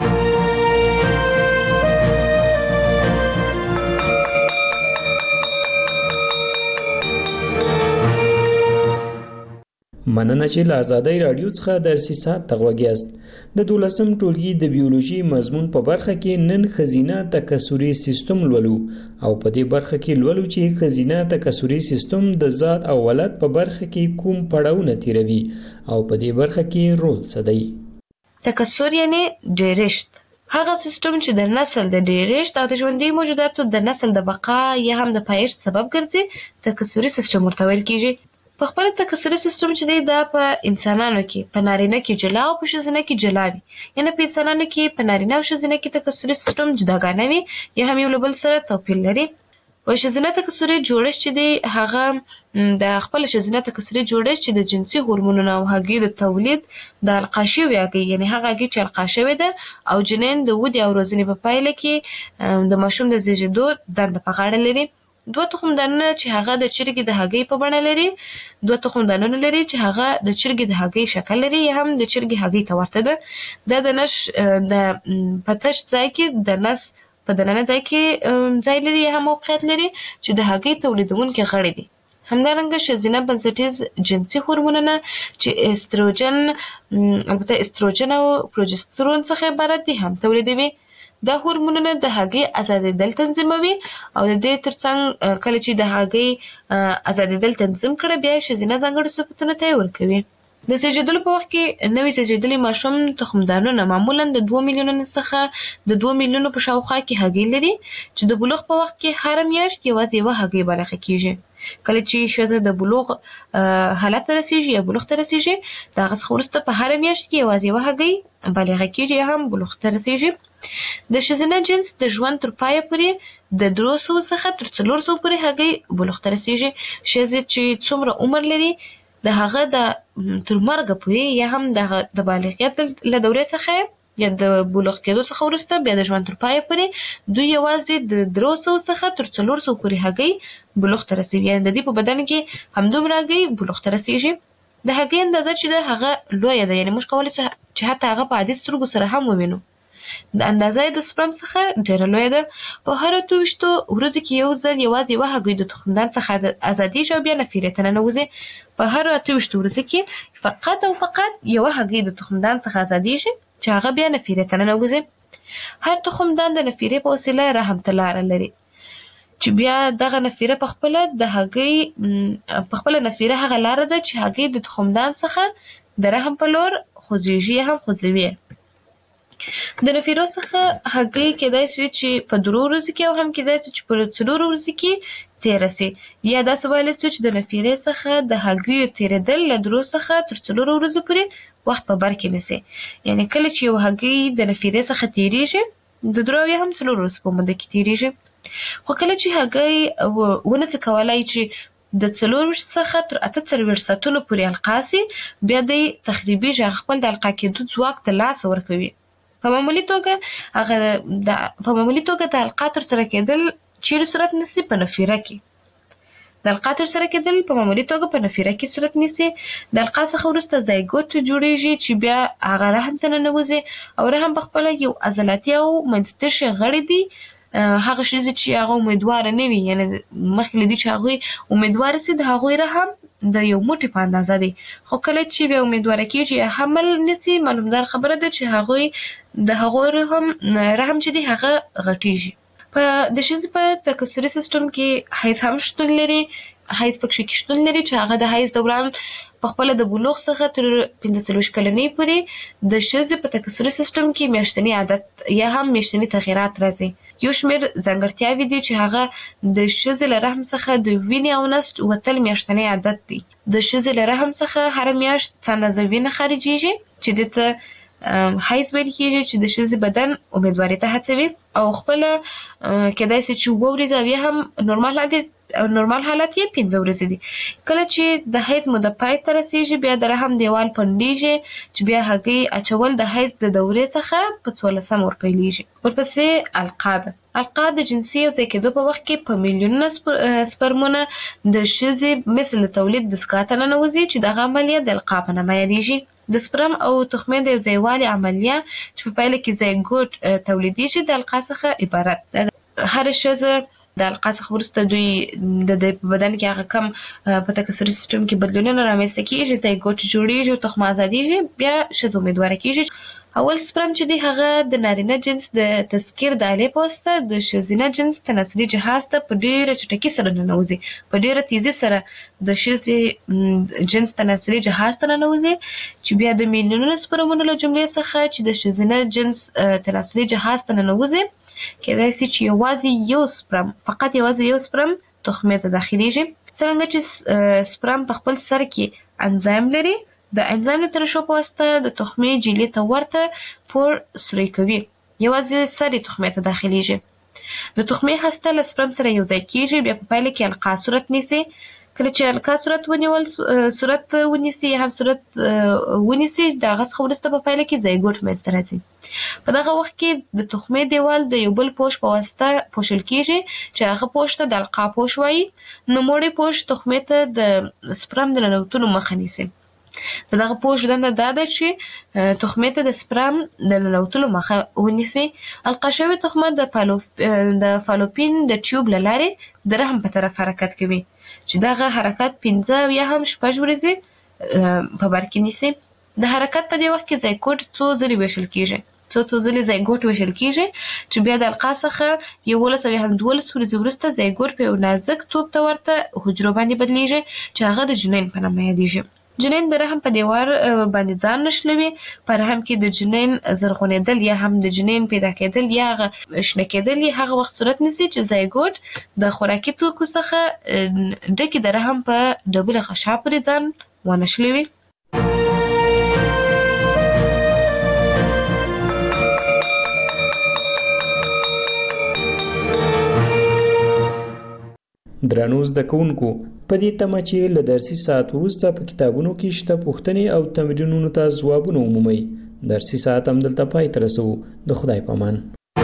[SPEAKER 12] مننه چې له آزادۍ راډیو څخه درسي ساعت ته غوږ یاست. د دولسم ټولګي د بیولوژي مضمون په برخه کې نن ښځینه تکثري سیستم لولو او په دې برخه کې لولو چې ښځینه تکثري سیستم د ذات او ولادت په برخه کې کوم پړاوونه تیروي او په دې برخه کې رول څه دی.
[SPEAKER 15] تکثر یعنی ډیرښت هغه سیستم چې د نسل د ډیرښت او د ژوندي موجوداتو د نسل د بقا یا هم د پایښت سبب ګرځي تکثري سیستم ورته ویل کیږي. په خپل تکثري سیستم چې دی دا په انسانانو کې په نارینه کې جلا او په ښځینه کې جلا وي یعنی په انسانانو کې په نارینه او ښځینه کې تکثري سیستم جداګانه وي یا هم یو له بل سره توپیر لري. په ښځینه تکثري جوړښت چې دی هغه د خپل ښځینه تکثري جوړښت چې د جنسي هورمونونو او هګۍ د تولید د القا شوې هګۍ یعنی هغه هګۍ چې القا شوې ده او جنین د ودې او روزنې په پایله کې د ماشوم د زیږېدو دنده په غاړه لري. دوه تخمدانونه چې هغه د چرګې د هګۍ په بڼه لري دوه تخمدانونه لري چې هغه د چرګې د هګۍ شکل لري یا هم د چرګې هګۍ ته ورته ده. دا د نش د په تش ځای کې د نس په دننه ځای کې ځای لري یا هم موقعیت لري چې د هګۍ تولیدونکي غړي دي. همدارنګه ښځینه بنسټیز جنسي هورمونونه چې استروجن البته استروجن او پروجسترون څخه عبارت دي هم تولیدوي. دا هورمونونه د هګۍ ازادېدل تنظیموي او د دې ترڅنګ کله چې د هګۍ ازادېدل تنظیم کړي بیا یې ښځینه ځانګړي صفتونه ته یې ورکوي. د زیږېدلو په وخت کې نوي زیږېدلي ماشوم تخمدانونه معمولا د دوه میلیونو څخه د دوه میلیونو په شاوخوا کې هګۍ لري چې د بلوغ په وخت کې هره میاشت یوازې یوه هګۍ بالغه کیږي. کله چې ښځه د بلوغ حالت ته رسیږي یا بلوغ ته رسیږي د هغه څخه وروسته په هره میاشت کې یوازې یوه هګۍ بالغه کیږي یا هم بلوغ ته رسیږي. د ښځینه جنس د ژوند تر پایه پورې د درې سوه څخه تر څلور سوه پورې هګۍ بلوغ ته رسیږي. ښځې چې څومره عمر لري د هغه د تر مرګه پورې یا هم د بالغیت له دورې څخه یا د بلوغ کېدو څخه وروسته بیا د ژوند تر پایه پورې دوی یوازې د درې سوه څخه تر څلور سوه پورې هګۍ بلوغ ته رسیږي یعنې د دې په بدن کې همدومره هګۍ بلوغ ته رسیږي. د هګۍ اندازه چې ده هغه لویه ده یعنې موږ کولی چې حتی هغه په عادي سترګو سره هم ووینو. د اندازه د سپرم څخه ډیره لویه ده. په هر اته ویشتو ورځو کې یو ځل یوازې یوه هګۍ د تخمدان څخه ازادېږي او بیا نفیرې ته ننوځي. په هر اته ویشتو ورځو کې فقط او فقط یوه هګۍ د تخمدان څخه ازادېږي چې هغه بیا نفیرې ته ننوځي. هر تخمدان د نفیرې په وسیله رحم ته لاره لري چې بیا دغه نفیره په خپله د هګۍ په خپله نفیره هغه لاره ده چې هګۍ د تخمدان څخه د رحم په لور خوځېږي یا هم خوځوي. د نفیرو څخه هګۍ کېدای شي چې په درو ورځو کې او هم کېدای شي چې په څلورو ورځو کې تېره سي یا داسې ویلی شو چې د نفیرې څخه د هګیو تېرېدل له درو څخه تر څلورو ورځو پورې وخت په بر کې نیسي. یعنې کله چې یو هګۍ د نفیرې څخه تېرېږي د درو یا هم څلورو ورځو په موده کې تېرېږي. خو کله چې هګۍ ونسي کولی چې د څلور څخه تر اته څلوېښت ساعتونو پورې القا سي بیا دی تخریبېږي هغه خپل د القا کېدو ځواک د لاسه ورکوي. په معمولي توګه هغه د په معمولي توګه د القا تر سره کېدل چیرې صورت نیسي په نفیره کې. د القا تر سره کېدل په معمولي توګه په نفیره کې صورت نیسي. د القا څخه وروسته زایګوت جوړېږي چې بیا هغه رحم ته ننوځي او رحم په خپله یو عضلاتي او منځتشي غړي دي. هغه ښځې چې هغه امیدواره نه وي یعنې مخکې له دې چې هغوی امیدواره سي د هغوی رحم د یو موټي په اندازه دی. خو کله چې بیا امیدواره کېږي یا حمل نیسي معلومدار خبره ده چې هغوی د هغوی رحم رحم چې دی هغه غټېږي. په د ښځې په تکثري سیستم کې حیض هم شتون لري. حیض پکښې کې شتون لري چې هغه د حیض دوران په خپله د بلوغ څخه تر پنځه څلوېښت کلنۍ پورې د ښځې په تکثري سیستم کې میاشتني عادت یا هم میاشتني تغیرات راځي. یو شمېر ځانګړتیاوې دي چې هغه د ښځې له رحم څخه د وینې او نسج وتل میاشتنی عادت دی. د ښځې له رحم څخه هره میاشت څه اندازه وینه خارجېږي چې دې ته حیز ویل کېږي چې د ښځې بدن امیدواري ته هڅوي او خپل کېدای شي چې اووه ورځې او یا هم نورمال حالت نورمال حالت یې پنځه ورځې دي. کله چې د حیض موده پای ته رسیږي بیا د رحم دیوال پنډیږي چې بیا هګۍ اچول د حیض د دورې څخه په څوارلسم ورپیلیږي. ورپسې القا ده. القا د جنسي یو ځای کېدو په وخت کې په میلیونونه سپرمونه د ښځې مثل تولید دستګاه ته ننوځي چې دغه عملیه د القا په نامه یادیږي. د سپرم او تخمې د یو ځایوالي عملیه چې په پایله کې زایګوټ تولیدیږي د القا څخه عبارت ده. هر ښځه د القا څخه وروسته دوی د دوی په بدن کې هغه کم په تکثري سیستم کې بدلونونه رامنځته کېږي، زایګوټ جوړېږي او تخم ازادېږي، بیا ښځه امیدواره کېږي. اول سپرم چې دی هغه د نارینه جنس د تذکیر د آلې په واسطه د ښځینه جنس تناسلي جهاز ته په ډېره چټکۍ سره ننوځي، په ډېره تیزي سره د ښځې جنس تناسلي جهاز ته ننوځي چې بیا د میلیونونو سپرمونو له جملې څخه چې د ښځینه جنس تناسلي جهاز ته ننوځي کېدای شي چې یوازې یو سپرم فقط یوازې یو سپرم تخمې ته داخلیږي. څرنګه چې سپرم په خپل سر کې انزایم لري، د انزایم د ترشح په واسطه د تخمې جیلې ته ورته پور سوری کوي، یوازې سر یې تخمې ته داخلیږي. د تخمې هسته له سپرم سره یو ځای کېږي، بیا په پایله کې القا صورت نیسي. کله چې القا صورت ونیول صورت ونیسي یا هم صورت ونیسي د هغه څخه وروسته په پایله کې زایګوټ منځته راځي. په دغه وخت کې د تخمې دیوال د یو بل پوش په واسطه پوښل کېږي چې هغه پوش ته د القا پوش وایي. نوموړی پوش تخمې ته د سپرم د ننوتلو مخه نیسي. د دغه پوش دنده دا ده چې تخمې ته د سپرم د ننوتلو مخه ونیسي. القا شوې تخمه د فالوپین د ټیوب له لارې د رحم په طرف حرکت کوي چې دغه حرکت پنځه یا هم شپږ ورځې په بر کې نیسي. د حرکت په دې وخت کې زایګوټ څو ځلې ویشل کېږي څو څو ځلې زایګوټ ویشل کېږي چې بیا د القا څخه یولس او یا هم دولس ورځې وروسته زایګوټ په یو نازک توپ ته ورته حجرو باندې بدلیږي چې هغه د جنین په نامه یادیږي. جنین د رحم په دیوار باندې ځان نښلوي. په رحم کې د جنین زرغونېدل یا هم د جنین پیدا کېدل یا هغه شنه کېدل یې هغه وخت صورت نیسي چې زایګوټ د خوراکي توکو څخه ډکې د رحم په ډبله غشا پورې ځان ونښلوي.
[SPEAKER 12] درنو زده کوونکو، په دې تمه چې له درسي ساعت وروسته په کتابونو کې شته پوښتنې او تمرینونو ته ځوابونه ومومئ. درسي ساعت هم دلته پای ته رسوو. د خدای په امان.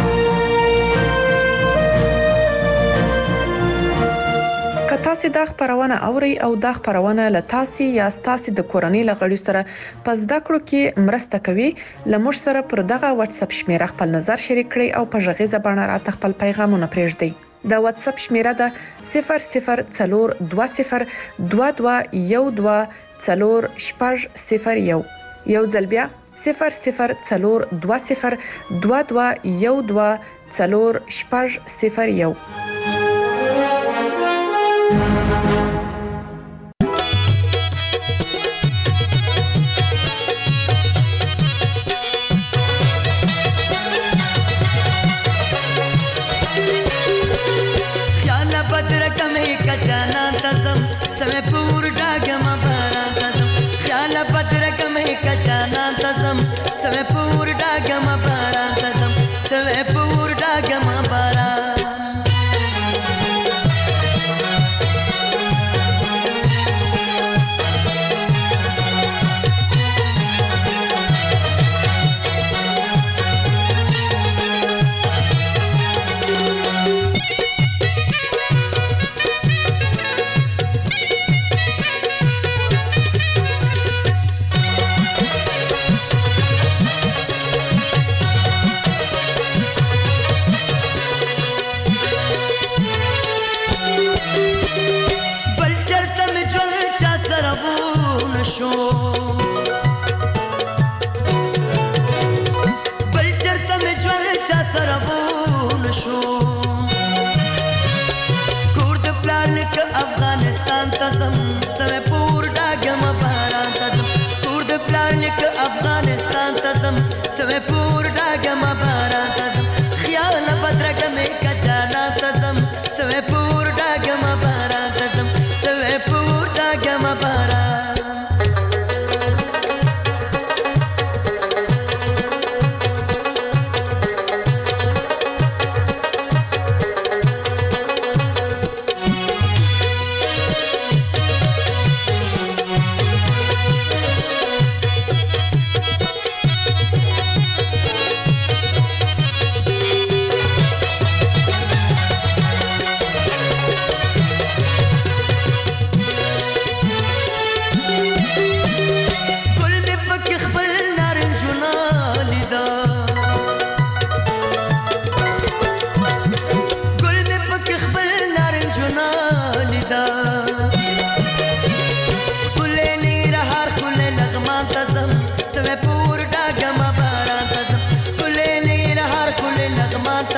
[SPEAKER 11] که تاسو دا خبرونه اورئ او دا خبرونه له تاسو یا تاسو د کورنۍ له غړي سره په زده کړو کې مرسته کوي، لمر سره پر دغه واتس اپ شمیره خپل نظر شریک کړئ او په غږیزه بڼه راته خپل پیغامونه پرېږدئ. د واتس اپ شمیره ده صفر صفر څلور دوه صفر دوه دوه یو دوه څلور شپږ صفر یو. یو ځل بیا صفر صفر څلور دوه صفر دوه دوه یو دوه څلور شپږ صفر یو.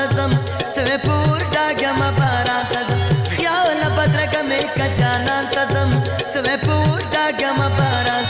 [SPEAKER 16] تزم سوي پور ډاګم باران تزم خیال بدرګه مې ک جانان تزم سوي پور ډاګم باران